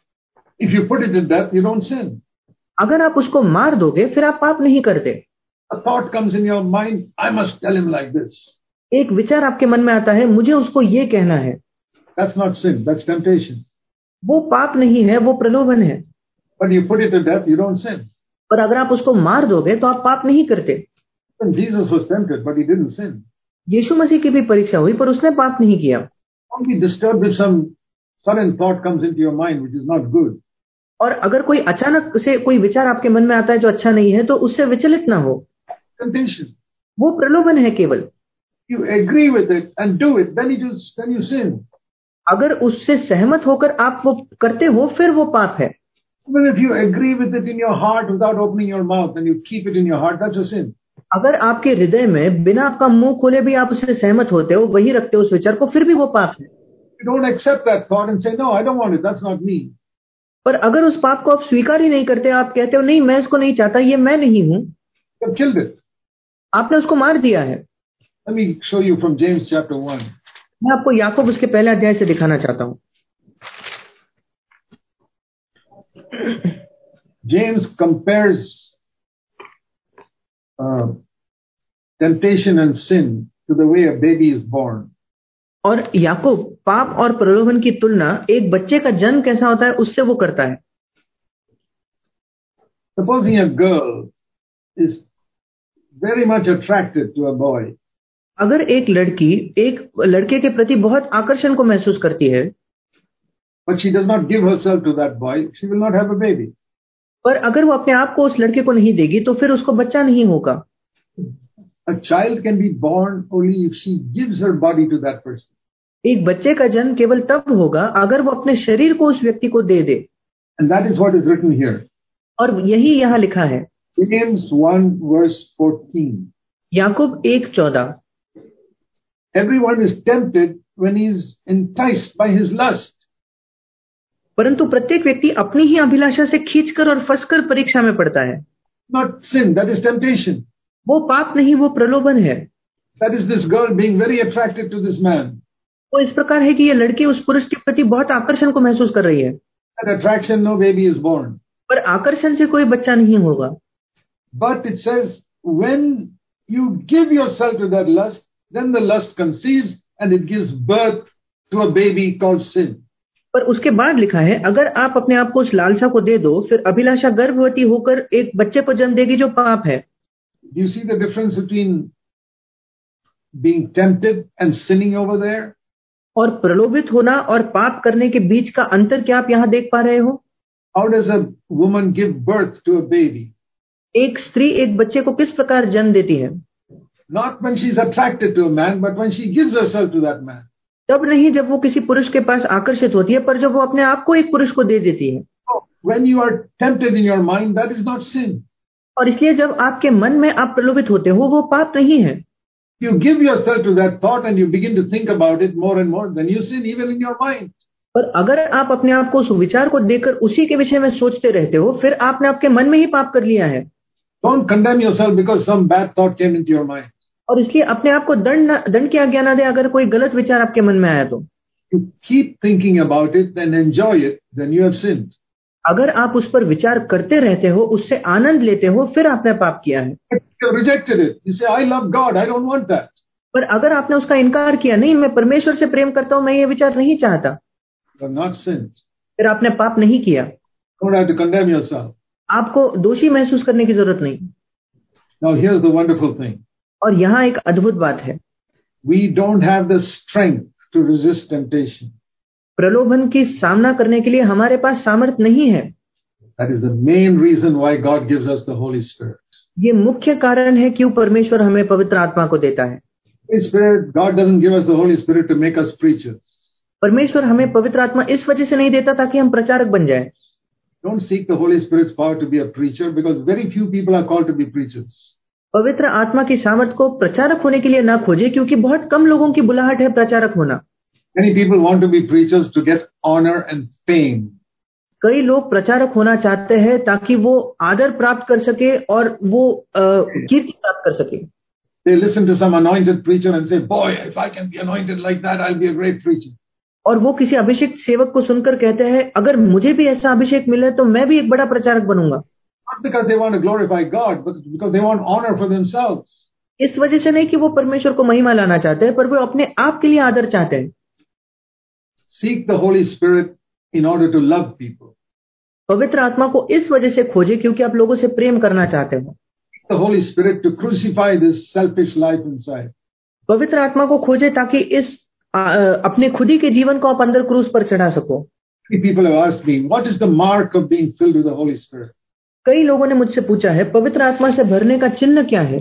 If you put it to death, you don't sin. अगर आप उसको मार दोगे फिर आप पाप नहीं करते. A thought comes in your mind, I must tell him like this. एक विचार आपके मन में आता है, मुझे उसको ये कहना है. That's not sin, that's temptation. वो पाप नहीं है, वो प्रलोभन है. But you put it to death, you don't sin. पर अगर आप उसको मार दोगे तो आप पाप नहीं करते. And Jesus was tempted, but he didn't sin. यीशु मसीह की भी परीक्षा हुई पर उसने पाप नहीं किया. Don't be disturbed if some sudden thought comes into your mind which is not good. और अगर कोई अचानक से कोई विचार आपके मन में आता है जो अच्छा नहीं है तो उससे विचलित ना हो. Temptation. वो प्रलोभन है केवल. You agree with it and do it, then you sin. अगर उससे सहमत होकर आप वो करते हो फिर वो पाप है. Even if you agree with it in your heart without opening your mouth and you keep it in your heart, that's a sin. अगर आपके हृदय में बिना आपका मुंह खोले भी आप उससे सहमत होते हो, वही रखते हो उस विचार को, फिर भी वो पाप है. You don't accept that thought and say, no, I don't want it, that's not me. पर अगर उस पाप को आप स्वीकार ही नहीं करते, आप कहते हो नहीं मैं इसको नहीं चाहता, ये मैं नहीं हूं. You have killed it. आपने उसको मार दिया है. Let me show you from James chapter 1. मैं आपको याकूब उसके पहले अध्याय से दिखाना चाहता हूं. James compares temptation and sin to the way a baby is born. और याकूब पाप और प्रलोभन की तुलना एक बच्चे का जन्म कैसा होता है उससे वो करता है. Supposing a girl is very much attracted to a boy. अगर एक लड़की एक लड़के के प्रति बहुत आकर्षण को महसूस करती है, but she does not give herself to that boy, she will not have a baby. पर अगर वो अपने आप को उस लड़के को नहीं देगी तो फिर उसको बच्चा नहीं होगा. A child can be born only if she gives her body to that person. एक बच्चे का जन्म केवल तब होगा अगर वो अपने शरीर को उस व्यक्ति को दे दे, And that is what is written here. और यही यहाँ लिखा है James 1 verse 14. Yakub 1:14। Everyone is tempted when he is enticed by his lust. परंतु प्रत्येक व्यक्ति अपनी ही अभिलाषा से खींचकर और फंसकर परीक्षा में पड़ता है। Not sin, that is temptation. वो पाप नहीं, वो प्रलोभन है। That is this girl being very attracted to this man. वो इस प्रकार है कि ये लड़की उस पुरुष के प्रति बहुत आकर्षण को महसूस कर रही है। That attraction, no baby is born. पर आकर्षण से कोई बच्चा नहीं होगा। But it says, when you give yourself to that lust, then the lust conceives and it gives birth to a baby called sin. पर उसके बाद लिखा है, अगर आप अपने आप को उस लालसा को दे दो, फिर अभिलाषा गर्भवती होकर एक बच्चे को जन्म देगी जो पाप है। Do you see the difference between being tempted and sinning over there? और प्रलोभित होना और पाप करने के बीच का अंतर क्या आप यहाँ देख पा रहे हो? How does a woman give birth to a baby? एक स्त्री एक बच्चे को किस प्रकार जन्म देती है? Not when she's attracted to a man, but when she gives herself to that man. तब नहीं जब वो किसी पुरुष के पास आकर्षित होती है, पर जब वो अपने आप को एक पुरुष को दे देती है। When you are tempted in your mind, that is not sin. और इसलिए जब आपके मन में आप प्रलोभित होते हो, वो पाप नहीं है। You give yourself to that thought and you begin to think about it more and more, then you sin even in your mind. पर अगर आप अपने आप को उस विचार को देकर उसी के विषय में सोचते रहते हो, फिर आपने आपके मन में ही पाप कर लिया है। Don't condemn yourself because some bad thought came into your mind. और इसलिए अपने आप को दंड की आज्ञा न दे अगर कोई गलत विचार आपके मन में आया तो। You keep thinking about it and enjoy it, then you have sinned. अगर आप उस पर विचार करते रहते हो, उससे आनंद लेते हो, फिर आपने पाप किया है। But you have rejected it. You say, I love God, I don't want that. पर अगर आपने उसका इनकार किया, नहीं मैं परमेश्वर से प्रेम करता हूं, मैं ये विचार नहीं चाहता, You have not sinned. फिर आपने पाप नहीं किया। Don't have to condemn yourself. आपको दोषी महसूस करने की जरूरत नहीं। Now here's the wonderful thing. और यहाँ एक अद्भुत बात है, We don't have the strength to resist temptation. प्रलोभन की सामना करने के लिए हमारे पास सामर्थ्य नहीं है। That is the main reason why God gives us the Holy Spirit. ये मुख्य कारण है क्यों परमेश्वर हमें पवित्र आत्मा को देता है। Holy Spirit, God doesn't give us the Holy Spirit to make us preachers. परमेश्वर हमें पवित्र आत्मा इस वजह से नहीं देता ताकि हम प्रचारक बन जाएं। Don't seek the Holy Spirit's power to be a preacher because very few people are called to be preachers. पवित्र आत्मा की सामर्थ को प्रचारक होने के लिए ना खोजे, क्योंकि बहुत कम लोगों की बुलाहट है प्रचारक होना। Many people want to be preachers to get honor and fame. कई लोग प्रचारक होना चाहते हैं ताकि वो आदर प्राप्त कर सके और वो कीर्ति प्राप्त कर सके। They listen to some anointed preacher and say, boy, if I can be anointed like that, I'll be a great preacher. और वो किसी अभिषेक सेवक को सुनकर कहते हैं, अगर मुझे भी ऐसा अभिषेक मिले तो मैं भी एक बड़ा प्रचारक बनूंगा। Not because they want to glorify God, but because they want honor for themselves. इस वजह से नहीं कि वो परमेश्वर को महिमा लाना चाहते हैं, पर वो अपने आप के लिए आदर चाहते हैं। Seek the Holy Spirit in order to love people. पवित्र आत्मा को इस वजह से खोजे क्योंकि आप लोगों से प्रेम करना चाहते हो। Seek the Holy Spirit to crucify this selfish life inside. पवित्र आत्मा को खोजे ताकि इस अपने खुदी के जीवन को आप अंदर क्रूस पर चढ़ा सको। Many people have asked me, what is the mark of being filled with the Holy Spirit? कई लोगों ने मुझसे पूछा है, पवित्र आत्मा से भरने का चिन्ह क्या है?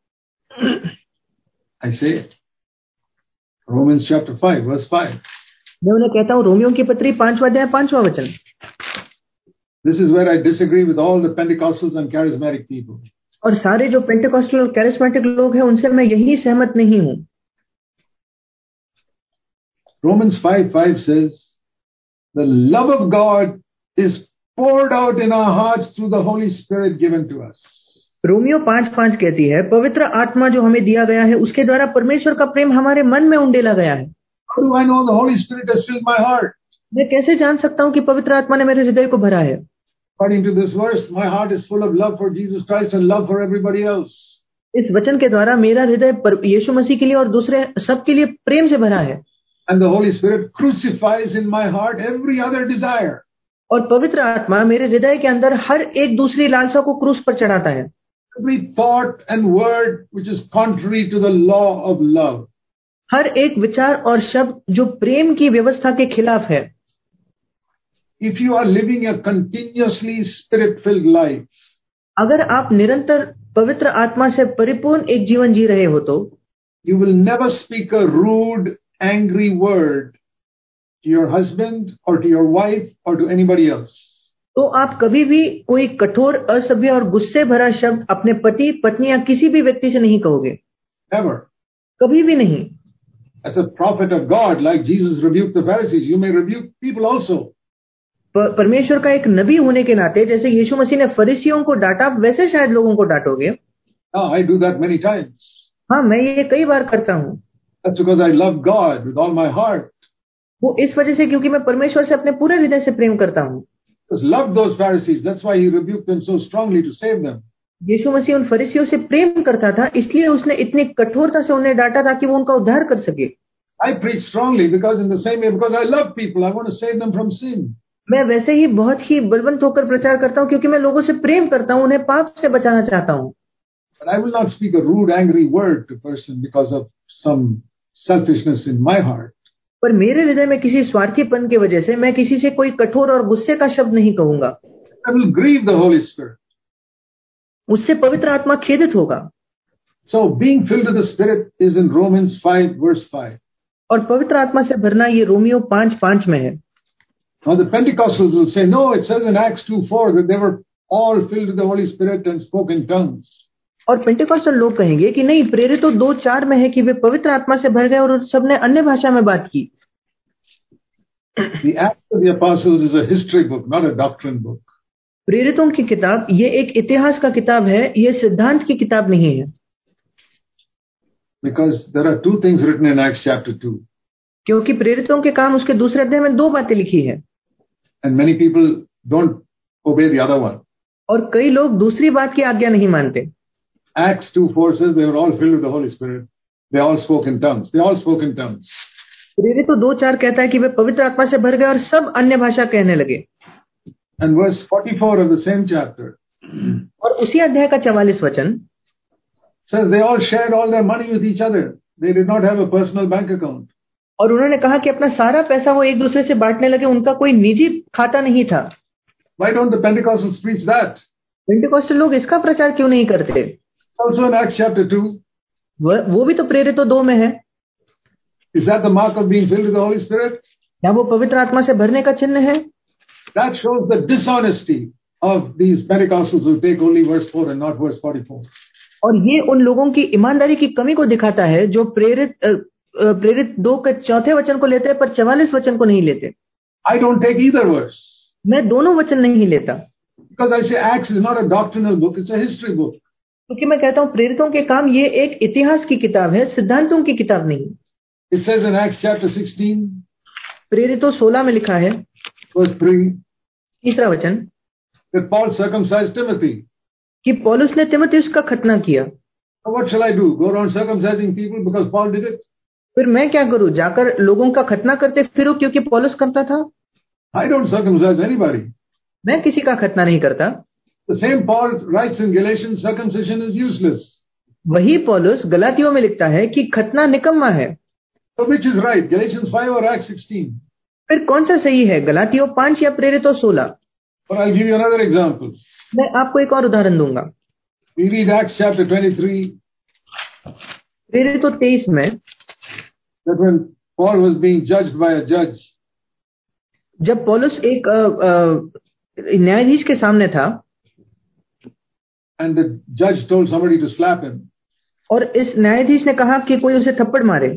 I say, Romans chapter 5, verse 5. मैं उन्हें कहता हूँ रोमियों की पत्री 5वां अध्याय 5वां वचन। This is where I disagree with all the Pentecostals and charismatic people. और सारे जो पेंटेकोस्टल और कैरिस्मेटिक लोग हैं उनसे मैं यही सहमत नहीं हूँ। Romans 5:5 says, the love of God is poured out in our hearts through the Holy Spirit given to us. रोमियो 5:5 कहती है, पवित्र आत्मा जो हमें दिया गया है उसके द्वारा परमेश्वर का प्रेम हमारे मन में उंडेला गया है। How do I know the Holy Spirit has filled my heart? मैं कैसे जान सकता हूँ कि पवित्र आत्मा ने मेरे हृदय को भरा है? According to this verse, my heart is full of love for Jesus Christ and love for everybody else. इस वचन के द्वारा मेरा हृदय यीशु मसीह के लिए और दूसरे सबके लिए प्रेम से भरा है। And the Holy Spirit crucifies in my heart every other desire. और पवित्र आत्मा मेरे हृदय के अंदर हर एक दूसरी लालसा को क्रूस पर चढ़ाता है। Every thought and word which is contrary to the law of love. हर एक विचार और शब्द जो प्रेम की व्यवस्था के खिलाफ है। If you are living a continuously spirit-filled life, अगर आप निरंतर पवित्र आत्मा से परिपूर्ण एक जीवन जी रहे हो तो you will never speak a rude, angry word to your husband or to your wife or to anybody else. तो आप कभी भी कोई कठोर, असभ्य और गुस्से भरा शब्द अपने पति, पत्नी या किसी भी व्यक्ति से नहीं कहोगे. Never. कभी भी नहीं. As a prophet of God, like Jesus rebuked the Pharisees, you may rebuke people also. परमेश्वर का एक नबी होने के नाते जैसे यीशु मसीह ने फरीसियों को डांटा, वैसे शायद लोगों को डांटोगे. I do that many times. हाँ, मैं ये कई बार करता हूँ. That's because I love God with all my heart. वो इस वजह से क्योंकि मैं परमेश्वर से अपने पूरे हृदय से प्रेम करता हूँ. Just loved those Pharisees. That's why he rebuked them so strongly to save them. यीशु मसीह उन फरीसियों से प्रेम करता था, इसलिए उसने इतनी कठोरता से उन्हें डांटा ताकि वो उनका उद्धार कर सके. I preach strongly because in the same way, because I love people, I want to save them from sin. मैं वैसे ही बहुत ही बलवंत होकर प्रचार करता हूँ क्योंकि मैं लोगों से प्रेम करता हूँ, उन्हें पाप से बचाना चाहता हूँ. But I will not speak a rude, angry word to a person because of some selfishness in my heart. पर मेरे हृदय में किसी स्वार्थीपन की वजह से मैं किसी से कोई कठोर और गुस्से का शब्द नहीं कहूंगा. I will grieve the Holy Spirit. उससे पवित्र आत्मा खेदित होगा. So being filled with the Spirit is in Romans 5 verse 5. और पवित्र आत्मा से भरना ये रोमियो 5:5 में है. Now the Pentecostals will say, no, it says in Acts 2:4 that they were all filled with the Holy Spirit and spoke in tongues. और Pentecostal लोग कहेंगे कि नहीं, प्रेरितों 2:4 में है कि वे पवित्र आत्मा से भर गए और सबने अन्य भाषा में बात की. The Acts of the Apostles is a history book, not a doctrine book. प्रेरितों की किताब ये एक इतिहास का किताब है, ये सिद्धांत की किताब नहीं है. Because there are two things written in Acts chapter 2. क्योंकि प्रेरितों के काम उसके दूसरे अध्याय में 2 बातें लिखी है. And many people don't obey the other one. और कई लोग दूसरी बात की आज्ञा नहीं मानते. Acts 2:4 says they were all filled with the Holy Spirit. They all spoke in tongues. They all spoke in tongues. प्रेरितों 2:4 कहता है कि वे पवित्र आत्मा से भर गए और सब अन्य भाषा कहने लगे. And verse 44 of the same chapter और उसी अध्याय का 44 वचन says they all shared all their money with each other. They did not have a personal bank account. और उन्होंने कहा कि अपना सारा पैसा वो एक दूसरे से बांटने लगे, उनका कोई निजी खाता नहीं था. Why don't the Pentecostals preach that? Pentecostal लोग इसका प्रचार क्यों नहीं करते? Also in Acts chapter 2. वो भी तो प्रेरितों 2 में है. Is that the mark of being filled with the Holy Spirit? क्या वो पवित्र आत्मा से भरने का चिन्ह है? That shows the dishonesty of these Pentecostals who take only verse 4 and not verse 44. और ये उन लोगों की ईमानदारी की कमी को दिखाता है जो प्रेरित 2 के 4थे वचन को लेते हैं पर 44 वचन को नहीं लेते. I don't take either verse. मैं दोनों वचन नहीं लेता. Because I say Acts is not a doctrinal book, it's a history book. क्योंकि मैं कहता हूँ प्रेरितों के काम ये एक इतिहास की किताब है, सिद्धांतों की किताब नहीं. It says in Acts chapter 16, प्रेरितों 16 में लिखा है, verse 3, तीसरा वचन, that Paul circumcised Timothy. कि पौलुस ने तीमुथियुस का खतना किया. Now what shall I do? Go around circumcising people because Paul did it? फिर मैं क्या करूं? जाकर लोगों का खतना करते फिरूं क्योंकि पौलुस करता था? I don't circumcise anybody. मैं किसी का खतना नहीं करता. The same Paul writes in Galatians, circumcision is useless. वही पौलुस गलातियों में लिखता है कि खतना निकम्मा है. So which is right, Galatians 5 or Acts 16? फिर कौन सा सही है, गलातियों 5 या प्रेरितों 16? Or I'll give you another example. मैं आपको एक और उदाहरण दूंगा. We read Acts chapter 23. प्रेरितों 23 में That when Paul was being judged by a judge, जब पौलुस एक न्यायाधीश के सामने था and the judge told somebody to slap him, और इस न्यायाधीश ने कहा कि कोई उसे थप्पड़ मारे.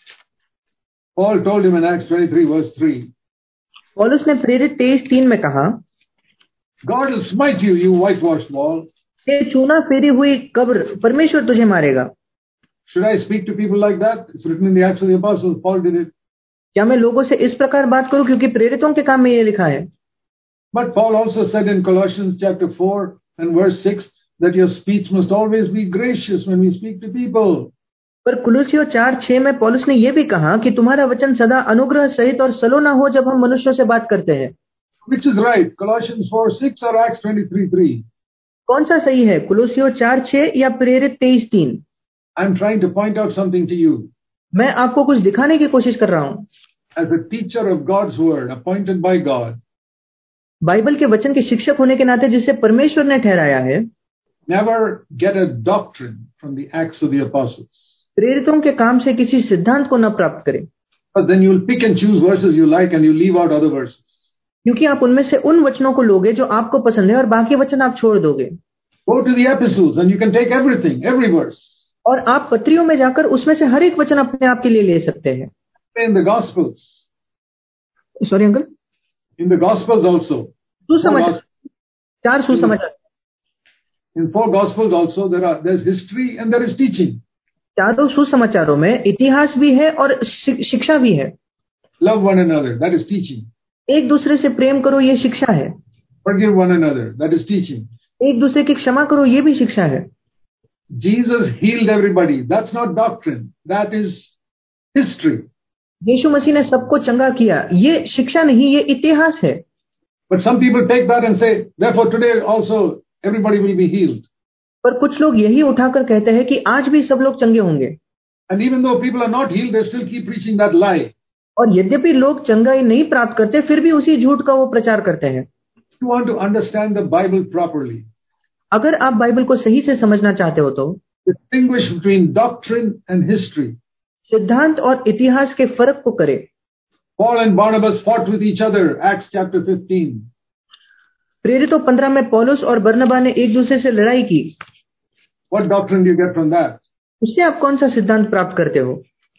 Paul told him in Acts 23 verse 3, पौलुस ने प्रेरित 23:3 में कहा, God will smite you, you whitewashed wall. ये चूना फेरी हुई कब्र, परमेश्वर तुझे मारेगा. Should I speak to people like that? It's written in the Acts of the Apostles. Paul did it. क्या मैं लोगों से इस प्रकार बात करूं क्योंकि प्रेरितों के काम में ये लिखा है? But Paul also said in Colossians chapter 4 and verse 6 that your speech must always be gracious when we speak to people. पर कुलुसियों 4:6 में पौलुस ने यह भी कहा कि तुम्हारा वचन सदा अनुग्रह सहित और सलोना हो जब हम मनुष्यों से बात करते हैं. Which is right, Colossians 4:6 or Acts 23:3? कौन सा सही है, कुलुसियों 4:6 या प्रेरित 23:3? I'm trying to point out something to you. मैं आपको कुछ दिखाने की कोशिश कर रहा हूं. As a teacher of God's word, appointed by God, Bible के वचन के शिक्षक होने के नाते जिसे परमेश्वर ने ठहराया है, never get a doctrine from the Acts of the Apostles. प्रेरितों के काम से किसी सिद्धांत को न प्राप्त करें. But then you'll pick and choose verses you like and you leave out other verses. क्योंकि आप उनमें से उन वचनों को लोगे जो आपको पसंद है और बाकी वचन आप छोड़ दोगे. Go to the epistles and you can take everything, every verse. और आप पत्रियों में जाकर उसमें से हर एक वचन अपने आप के लिए ले सकते हैं. In the Gospels. Sorry uncle. In the Gospels also. सुसमाचार. 4 सुसमाचार. In 4 Gospels also there's history and there is teaching. चारों सुसमाचारों में इतिहास भी है और शिक्षा भी है. Love one another, that is teaching. एक दूसरे से प्रेम करो, ये शिक्षा है. Forgive one another, that is teaching. एक दूसरे की क्षमा करो, ये भी शिक्षा है. Jesus healed everybody, that's not doctrine, that is history. यीशु मसीह ने सबको चंगा किया, ये शिक्षा नहीं, ये इतिहास है. But some people take that and say, therefore today also everybody will be healed. पर कुछ लोग यही उठाकर कहते हैं कि आज भी सब लोग चंगे होंगे. And even though people are not healed, they still keep preaching that lie. और यद्यपि लोग चंगाई नहीं प्राप्त करते, फिर भी उसी झूठ का वो प्रचार करते हैं. You want to understand the Bible properly. अगर आप बाइबल को सही से समझना चाहते हो तो distinguish between doctrine and history. सिद्धांत और इतिहास के फर्क को करें. Paul and Barnabas fought with each other, Acts chapter 15. प्रेरितों 15 में पौलुस और बरनबा ने एक दूसरे से लड़ाई की. What doctrine do you get from that? उससे आप कौन सा सिद्धांत प्राप्त करते हो?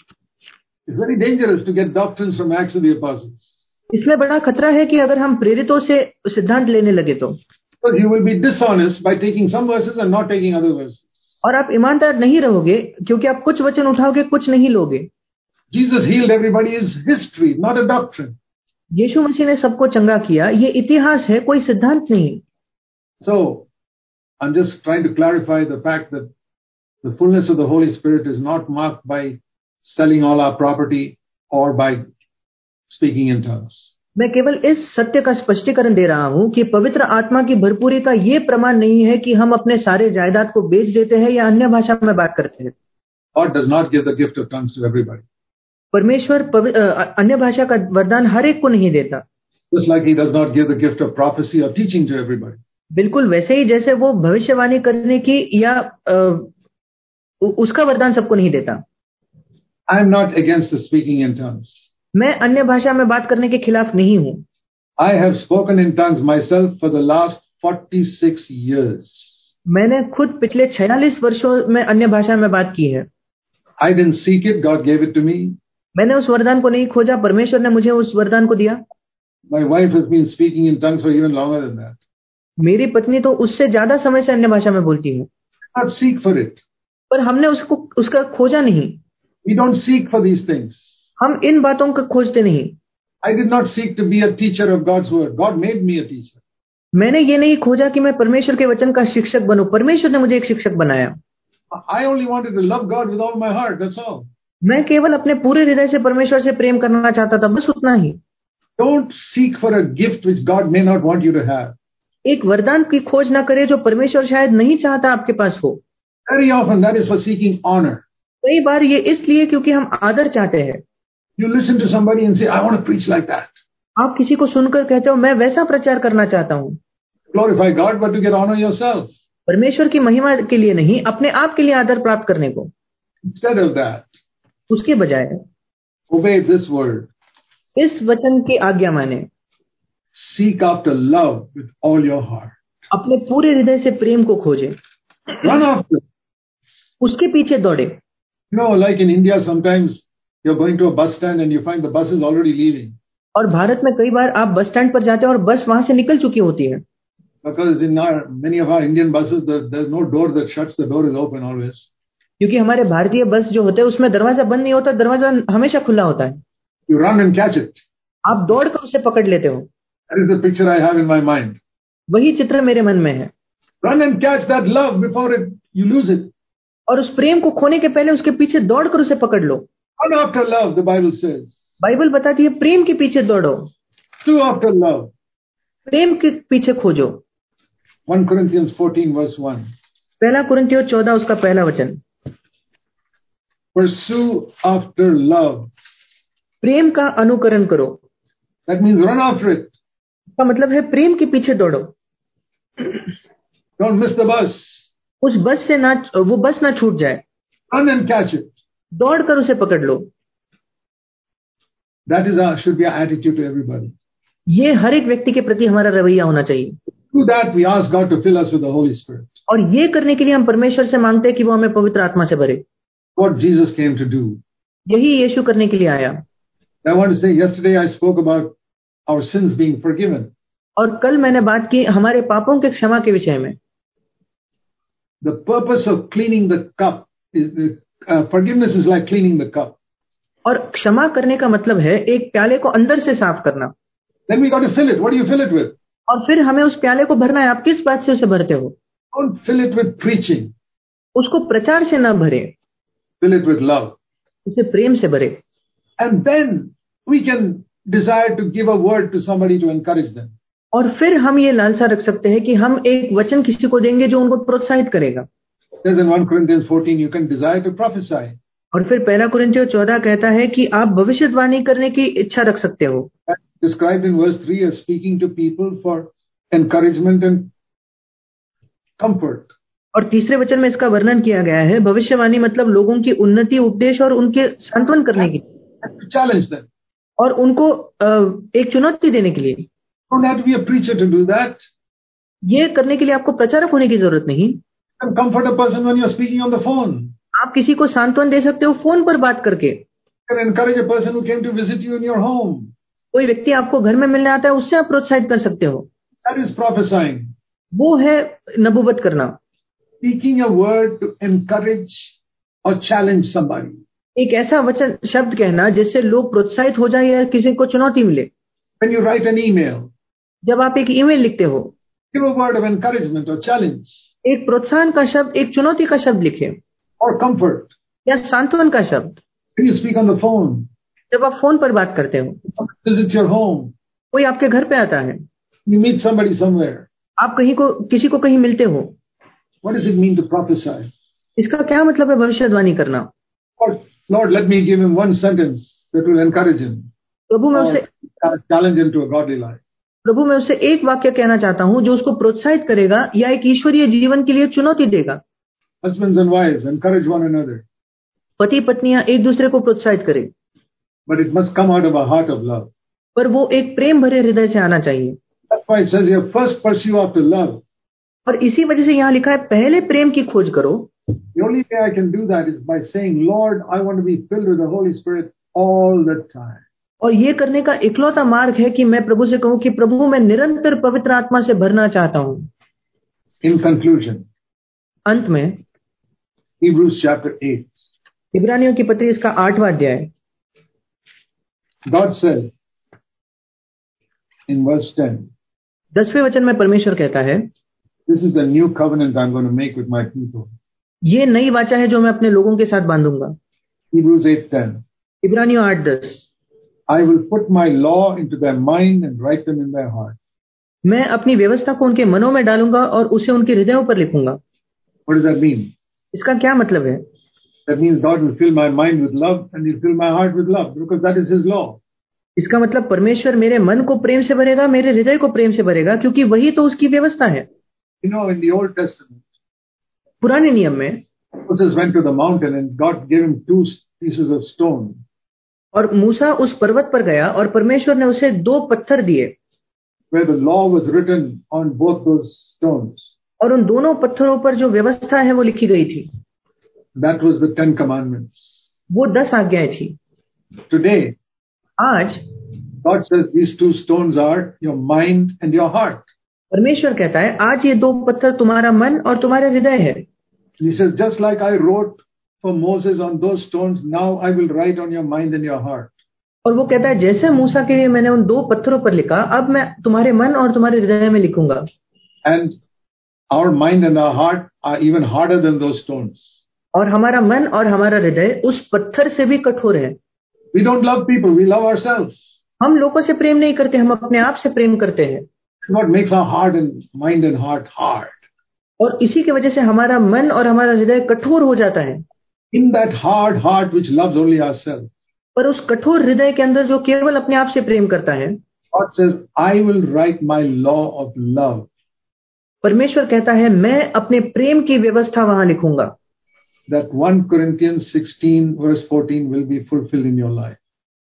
It's very dangerous to get doctrines from Acts of the Apostles. इसमें बड़ा खतरा है कि अगर हम प्रेरितों से सिद्धांत लेने लगे तो Because you will be dishonest by taking some verses and not taking other verses. और आप ईमानदार नहीं रहोगे क्योंकि आप कुछ वचन उठाओगे, कुछ नहीं लोगे. Jesus healed everybody is history, not a doctrine. यीशु मसीह ने सबको चंगा किया, ये इतिहास है, कोई सिद्धांत नहीं. So, I'm just trying to clarify the fact that the fullness of the Holy Spirit is not marked by selling all our property or by speaking in tongues. मैं केवल इस सत्य का स्पष्टीकरण दे रहा हूं कि पवित्र आत्मा की भरपूरी का ये प्रमाण नहीं है कि हम अपने सारे जायदाद को बेच देते हैं या अन्य भाषा में बात करते हैं. God does not give the gift of tongues to everybody. परमेश्वर अन्य भाषा का वरदान हर एक को नहीं देता. Just like He does not give the gift of prophecy or teaching to everybody. बिल्कुल वैसे ही जैसे वो भविष्यवाणी करने की या उसका वरदान सबको नहीं देता. I am not against the speaking in tongues. मैं अन्य भाषा में बात करने के खिलाफ नहीं हूं. I have spoken in tongues myself for the last 46 years. मैंने खुद पिछले 46 वर्षों में अन्य भाषा में बात की है. I didn't seek it, God gave it to me. मैंने उस वरदान को नहीं खोजा, परमेश्वर ने मुझे उस वरदान को दिया. My wife has been speaking in tongues for even longer than that. मेरी पत्नी तो उससे ज्यादा समय से अन्य भाषा में बोलती है. Not seek for it. पर हमने उसका खोजा नहीं. We don't seek for these things. हम इन बातों को खोजते नहीं. I did not seek to be a teacher of God's word. God made me a teacher. मैंने ये नहीं खोजा कि मैं परमेश्वर के वचन का शिक्षक बनूं. परमेश्वर ने मुझे एक शिक्षक बनाया. I only wanted to love God with all my heart. That's all. मैं केवल अपने पूरे हृदय से परमेश्वर से प्रेम करना चाहता था, बस उतना ही. Don't seek for a gift which God may not want you to have. एक वरदान की खोज ना करे जो परमेश्वर शायद नहीं चाहता आपके पास हो. Very often that is for seeking honor. कई बार ये इसलिए क्योंकि हम आदर चाहते हैं. You listen to somebody and say, I want to preach like that. आप किसी को सुनकर कहते हो मैं वैसा प्रचार करना चाहता हूँ. Glorify God, but to get honor yourself. परमेश्वर की महिमा के लिए नहीं, अपने आप के लिए आदर प्राप्त करने को. Instead of that, उसके बजाय obey this word. इस वचन की आज्ञा माने. Seek after love with all your heart. अपने पूरे हृदय से प्रेम को खोजे. Run after. उसके पीछे दौड़े. You know, like in India, sometimes you're going to a bus stand and you find the bus is already leaving. और भारत में कई बार आप बस स्टैंड पर जाते हैं और बस वहां से निकल चुकी होती है. Because in many of our Indian buses, there's no door that shuts. The door is open always. क्योंकि हमारे भारतीय बस जो होते हैं उसमें दरवाजा बंद नहीं होता, दरवाजा हमेशा खुला होता है. You run and catch it. आप दौड़कर उसे पकड़ लेते हो. That is the picture I have in my mind. वही चित्र मेरे मन में है. Run and catch that love before you lose it. और उस प्रेम को खोने के पहले उसके पीछे दौड़कर उसे पकड़ लो. Run after love, the Bible says. Bible बताती है प्रेम के पीछे दौड़ो. Pursue after love. प्रेम के पीछे खोजो. 1 Corinthians 14 verse 1. पहला कुरिन्थियों 14 उसका पहला वचन. Pursue after love. प्रेम का अनुकरण करो. That means run after it. इसका मतलब है प्रेम के पीछे दौड़ो. Don't miss the bus. उस बस से वो बस ना छूट जाए. Run and catch it. दौड़कर उसे पकड़ लो. That is should be our attitude to everybody. ये हर एक व्यक्ति के प्रति हमारा रवैया होना चाहिए। To that we ask God to fill us with the Holy Spirit. और ये करने के लिए हम परमेश्वर से मांगते हैं कि वो हमें पवित्र आत्मा से भरे। What Jesus came to do. यही यीशु करने के लिए आया। I want to say, yesterday I spoke about our sins being forgiven. और कल मैंने बात की हमारे पापों के क्षमा के विषय में। The purpose of cleaning the cup is forgiveness is like cleaning the cup. और क्षमा करने का मतलब है एक प्याले को अंदर से साफ करना। Then we got to fill it. What do you fill it with? और फिर हमें उस प्याले को भरना है। आप किस बात से उसे भरते हो? Don't fill it with preaching. उसको प्रचार से न भरे। Fill it with love. उसे प्रेम से भरे। And then we can desire to give a word to somebody to encourage them. और फिर हम ये लालसा रख सकते हैं कि हम एक वचन किसी को देंगे जो उनको प्रोत्साहित करेगा। There's in 1 Corinthians 14 you can desire to prophesy. और फिर 1 कुरिन्थियों 14 कहता है कि आप भविष्यवाणी करने की इच्छा रख सकते हो। Described in verse 3 as speaking to people for encouragement and comfort. और तीसरे वचन में इसका वर्णन किया गया है। भविष्यवाणी मतलब लोगों की उन्नति, उपदेश और उनके सांत्वन करने की। Challenge them. और उनको एक चुनौती देने के लिए। Don't have to be a preacher to do that. ये करने के लिए आपको प्रचारक होने की जरूरत नहीं। You can comfort a person when you're speaking on the phone. आप किसी को सांत्वन दे सकते हो फोन पर बात करके। You can encourage a person who came to visit you in your home. कोई व्यक्ति आपको घर में मिलने आता है, उससे आप प्रोत्साहित कर सकते हो। That is prophesying. वो है नबूवत करना। Speaking a word to encourage or challenge somebody. एक ऐसा वचन शब्द कहना जिससे लोग प्रोत्साहित हो जाए या किसी को चुनौती मिले। When you write an email, जब आप एक ईमेल लिखते हो, give a word of encouragement or challenge एक प्रोत्साहन का शब्द, एक चुनौती का शब्द लिखे or comfort. या सांत्वन का शब्द। When you speak on the phone, जब आप फोन पर बात करते हो, visit your home, कोई आपके घर पे आता है, you meet somebody somewhere. आप किसी को कहीं मिलते हो। What does it mean to prophesy? इसका क्या मतलब है भविष्यवाणी करना? Lord, let me give him one sentence that will encourage him. प्रभु मैं उसे challenge him to a godly life. प्रभु मैं उससे एक वाक्य कहना चाहता हूं जो उसको प्रोत्साहित करेगा या एक ईश्वरीय जीवन के लिए चुनौती देगा। Husbands and wives, encourage one another. पति पत्नियां एक दूसरे को प्रोत्साहित करें। But it must come out of a heart of love. पर वो एक प्रेम भरे हृदय से आना चाहिए। That's why it says here, first pursue after love. और इसी वजह से यहाँ लिखा है पहले प्रेम की खोज करो। The only way I can do that is by saying, Lord, I want to be filled with the Holy Spirit all the time. और ये करने का इकलौता मार्ग है कि मैं प्रभु से कहूं कि प्रभु मैं निरंतर पवित्र आत्मा से भरना चाहता हूं। In conclusion, अंत में Hebrews chapter 8. इब्रानियों की पत्री इसका 8वां अध्याय। God said in verse 10. 10वें वचन में परमेश्वर कहता है, This is the new covenant I'm going to make with my people. ये नई वाचा है जो मैं अपने लोगों के साथ बांधूंगा। Hebrews 8:10. इब्रानियों 8:10। I will put my law into their mind and write them in their heart. मैं अपनी व्यवस्था को उनके मनों में डालूंगा और उसे उनके हृदयों पर लिखूंगा। What does that mean? इसका क्या मतलब है? That means God will fill my mind with love and He'll fill my heart with love because that is His law. इसका मतलब परमेश्वर मेरे मन को प्रेम से भरेगा, मेरे हृदय को प्रेम से भरेगा, क्योंकि वही तो उसकी व्यवस्था है। You know, in the Old Testament, पुराने नियम में Moses went to the mountain and God gave him 2 pieces of stone. और मूसा उस पर्वत पर गया और परमेश्वर ने उसे 2 पत्थर दिए, where the law was written on both those stones. और उन दोनों पत्थरों पर जो व्यवस्था है वो लिखी गई थी। That was the 10 commandments. वो 10 आज्ञाएं थी। Today, आज God says these 2 stones are your mind and your heart. परमेश्वर कहता है आज ये 2 पत्थर तुम्हारा मन और तुम्हारा हृदय है। He says, just like I wrote for Moses on those stones, now I will write on your mind and your heart. और वो कहता है जैसे मूसा के लिए मैंने उन 2 पत्थरों पर लिखा, अब मैं तुम्हारे मन और तुम्हारे हृदय में लिखूंगा। And our mind and our heart are even harder than those stones. और हमारा मन और हमारा हृदय उस पत्थर से भी कठोर है। We don't love people, we love ourselves. हम लोगों से प्रेम नहीं करते, हम अपने आप से प्रेम करते हैं। What makes our heart and mind and heart hard? और इसी की वजह से हमारा मन और हमारा हृदय कठोर हो जाता है। In that hard heart which loves only ourselves, पर उस कठोर हृदय के अंदर जो केवल अपने आप से प्रेम करता है, God says, I will write my law of love. परमेश्वर कहता है मैं अपने प्रेम की व्यवस्था वहां लिखूंगा। That 1 Corinthians 16 verse 14 will be fulfilled in your life.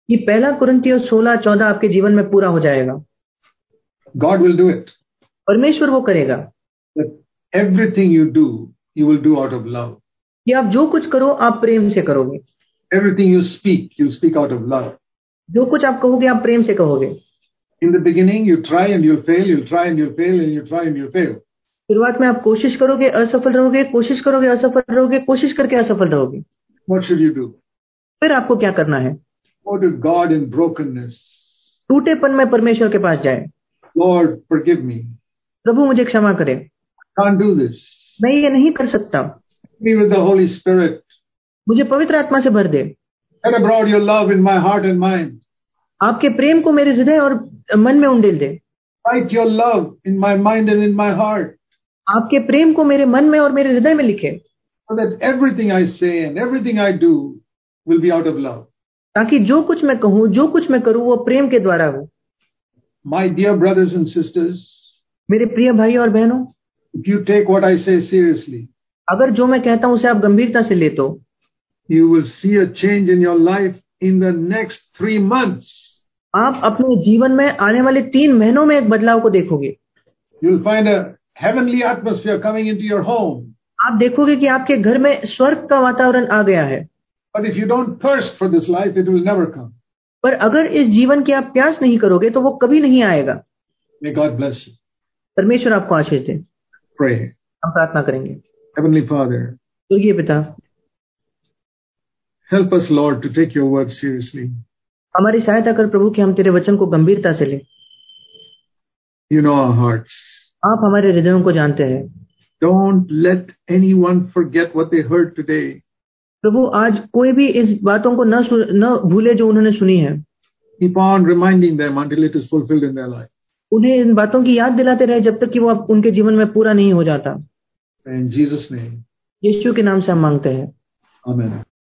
कि 1 कुरिन्थियों 16:14 आपके जीवन में पूरा हो जाएगा। God will do it. परमेश्वर वो करेगा That everything you will do out of love. कि आप जो कुछ करो आप प्रेम से करोगे। Everything you speak out of love. जो कुछ आप कहोगे आप प्रेम से कहोगे। In the beginning, you try and you'll fail, you'll try and you'll fail, and you try and you'll fail. शुरुआत में आप कोशिश करोगे, असफल रहोगे, कोशिश करोगे, असफल रहोगे, कोशिश करके असफल रहोगे। What should you do? फिर आपको क्या करना है? Go to God in brokenness. टूटेपन में परमेश्वर के पास जाए। Lord, forgive me. प्रभु मुझे क्षमा करे, Can't do this. मैं ये नहीं कर सकता। Fill me with the Holy Spirit. मुझे पवित्र आत्मा से भर दे। Shed abroad your love in my heart and mind. आपके प्रेम को मेरे हृदय और मन में उंडेल दे। Write your love in my mind and in my heart. आपके प्रेम को मेरे मन में और मेरे हृदय में लिखे। So that everything I say and everything I do will be out of love. ताकि जो कुछ मैं कहूँ, जो कुछ मैं करूँ वो प्रेम के द्वारा हो। My dear brothers and sisters, मेरे प्रिय भाई और बहनों, if you take what I say seriously, अगर जो मैं कहता हूँ उसे आप गंभीरता से ले तो you will see a change in your life in the next 3 months. आप अपने जीवन में आने वाले 3 महीनों में एक बदलाव को देखोगे। You'll find a heavenly atmosphere coming into your home. आप देखोगे कि आपके घर में स्वर्ग का वातावरण आ गया है। But if you don't thirst for this life, it will never come. पर अगर इस जीवन की आप प्यास नहीं करोगे तो वो कभी नहीं आएगा। May God bless you. परमेश्वर आपको आशीष दे। Pray. हम प्रार्थना करेंगे। Heavenly Father, स्वर्गीय पिता, help us, Lord, to take your word seriously. हमारी सहायता कर प्रभु कि हम तेरे वचन को गंभीरता से लें। You know our hearts. आप हमारे हृदयों को जानते हैं। Don't let anyone forget what they heard today. प्रभु आज कोई भी इस बातों को न भूले जो उन्होंने सुनी है। Keep on reminding them until it is fulfilled in their life. उन्हें इन बातों की याद दिलाते रहे जब तक कि वो उनके जीवन में पूरा नहीं हो जाता। In Jesus' name. यीशु के नाम से हम मांगते हैं। Amen.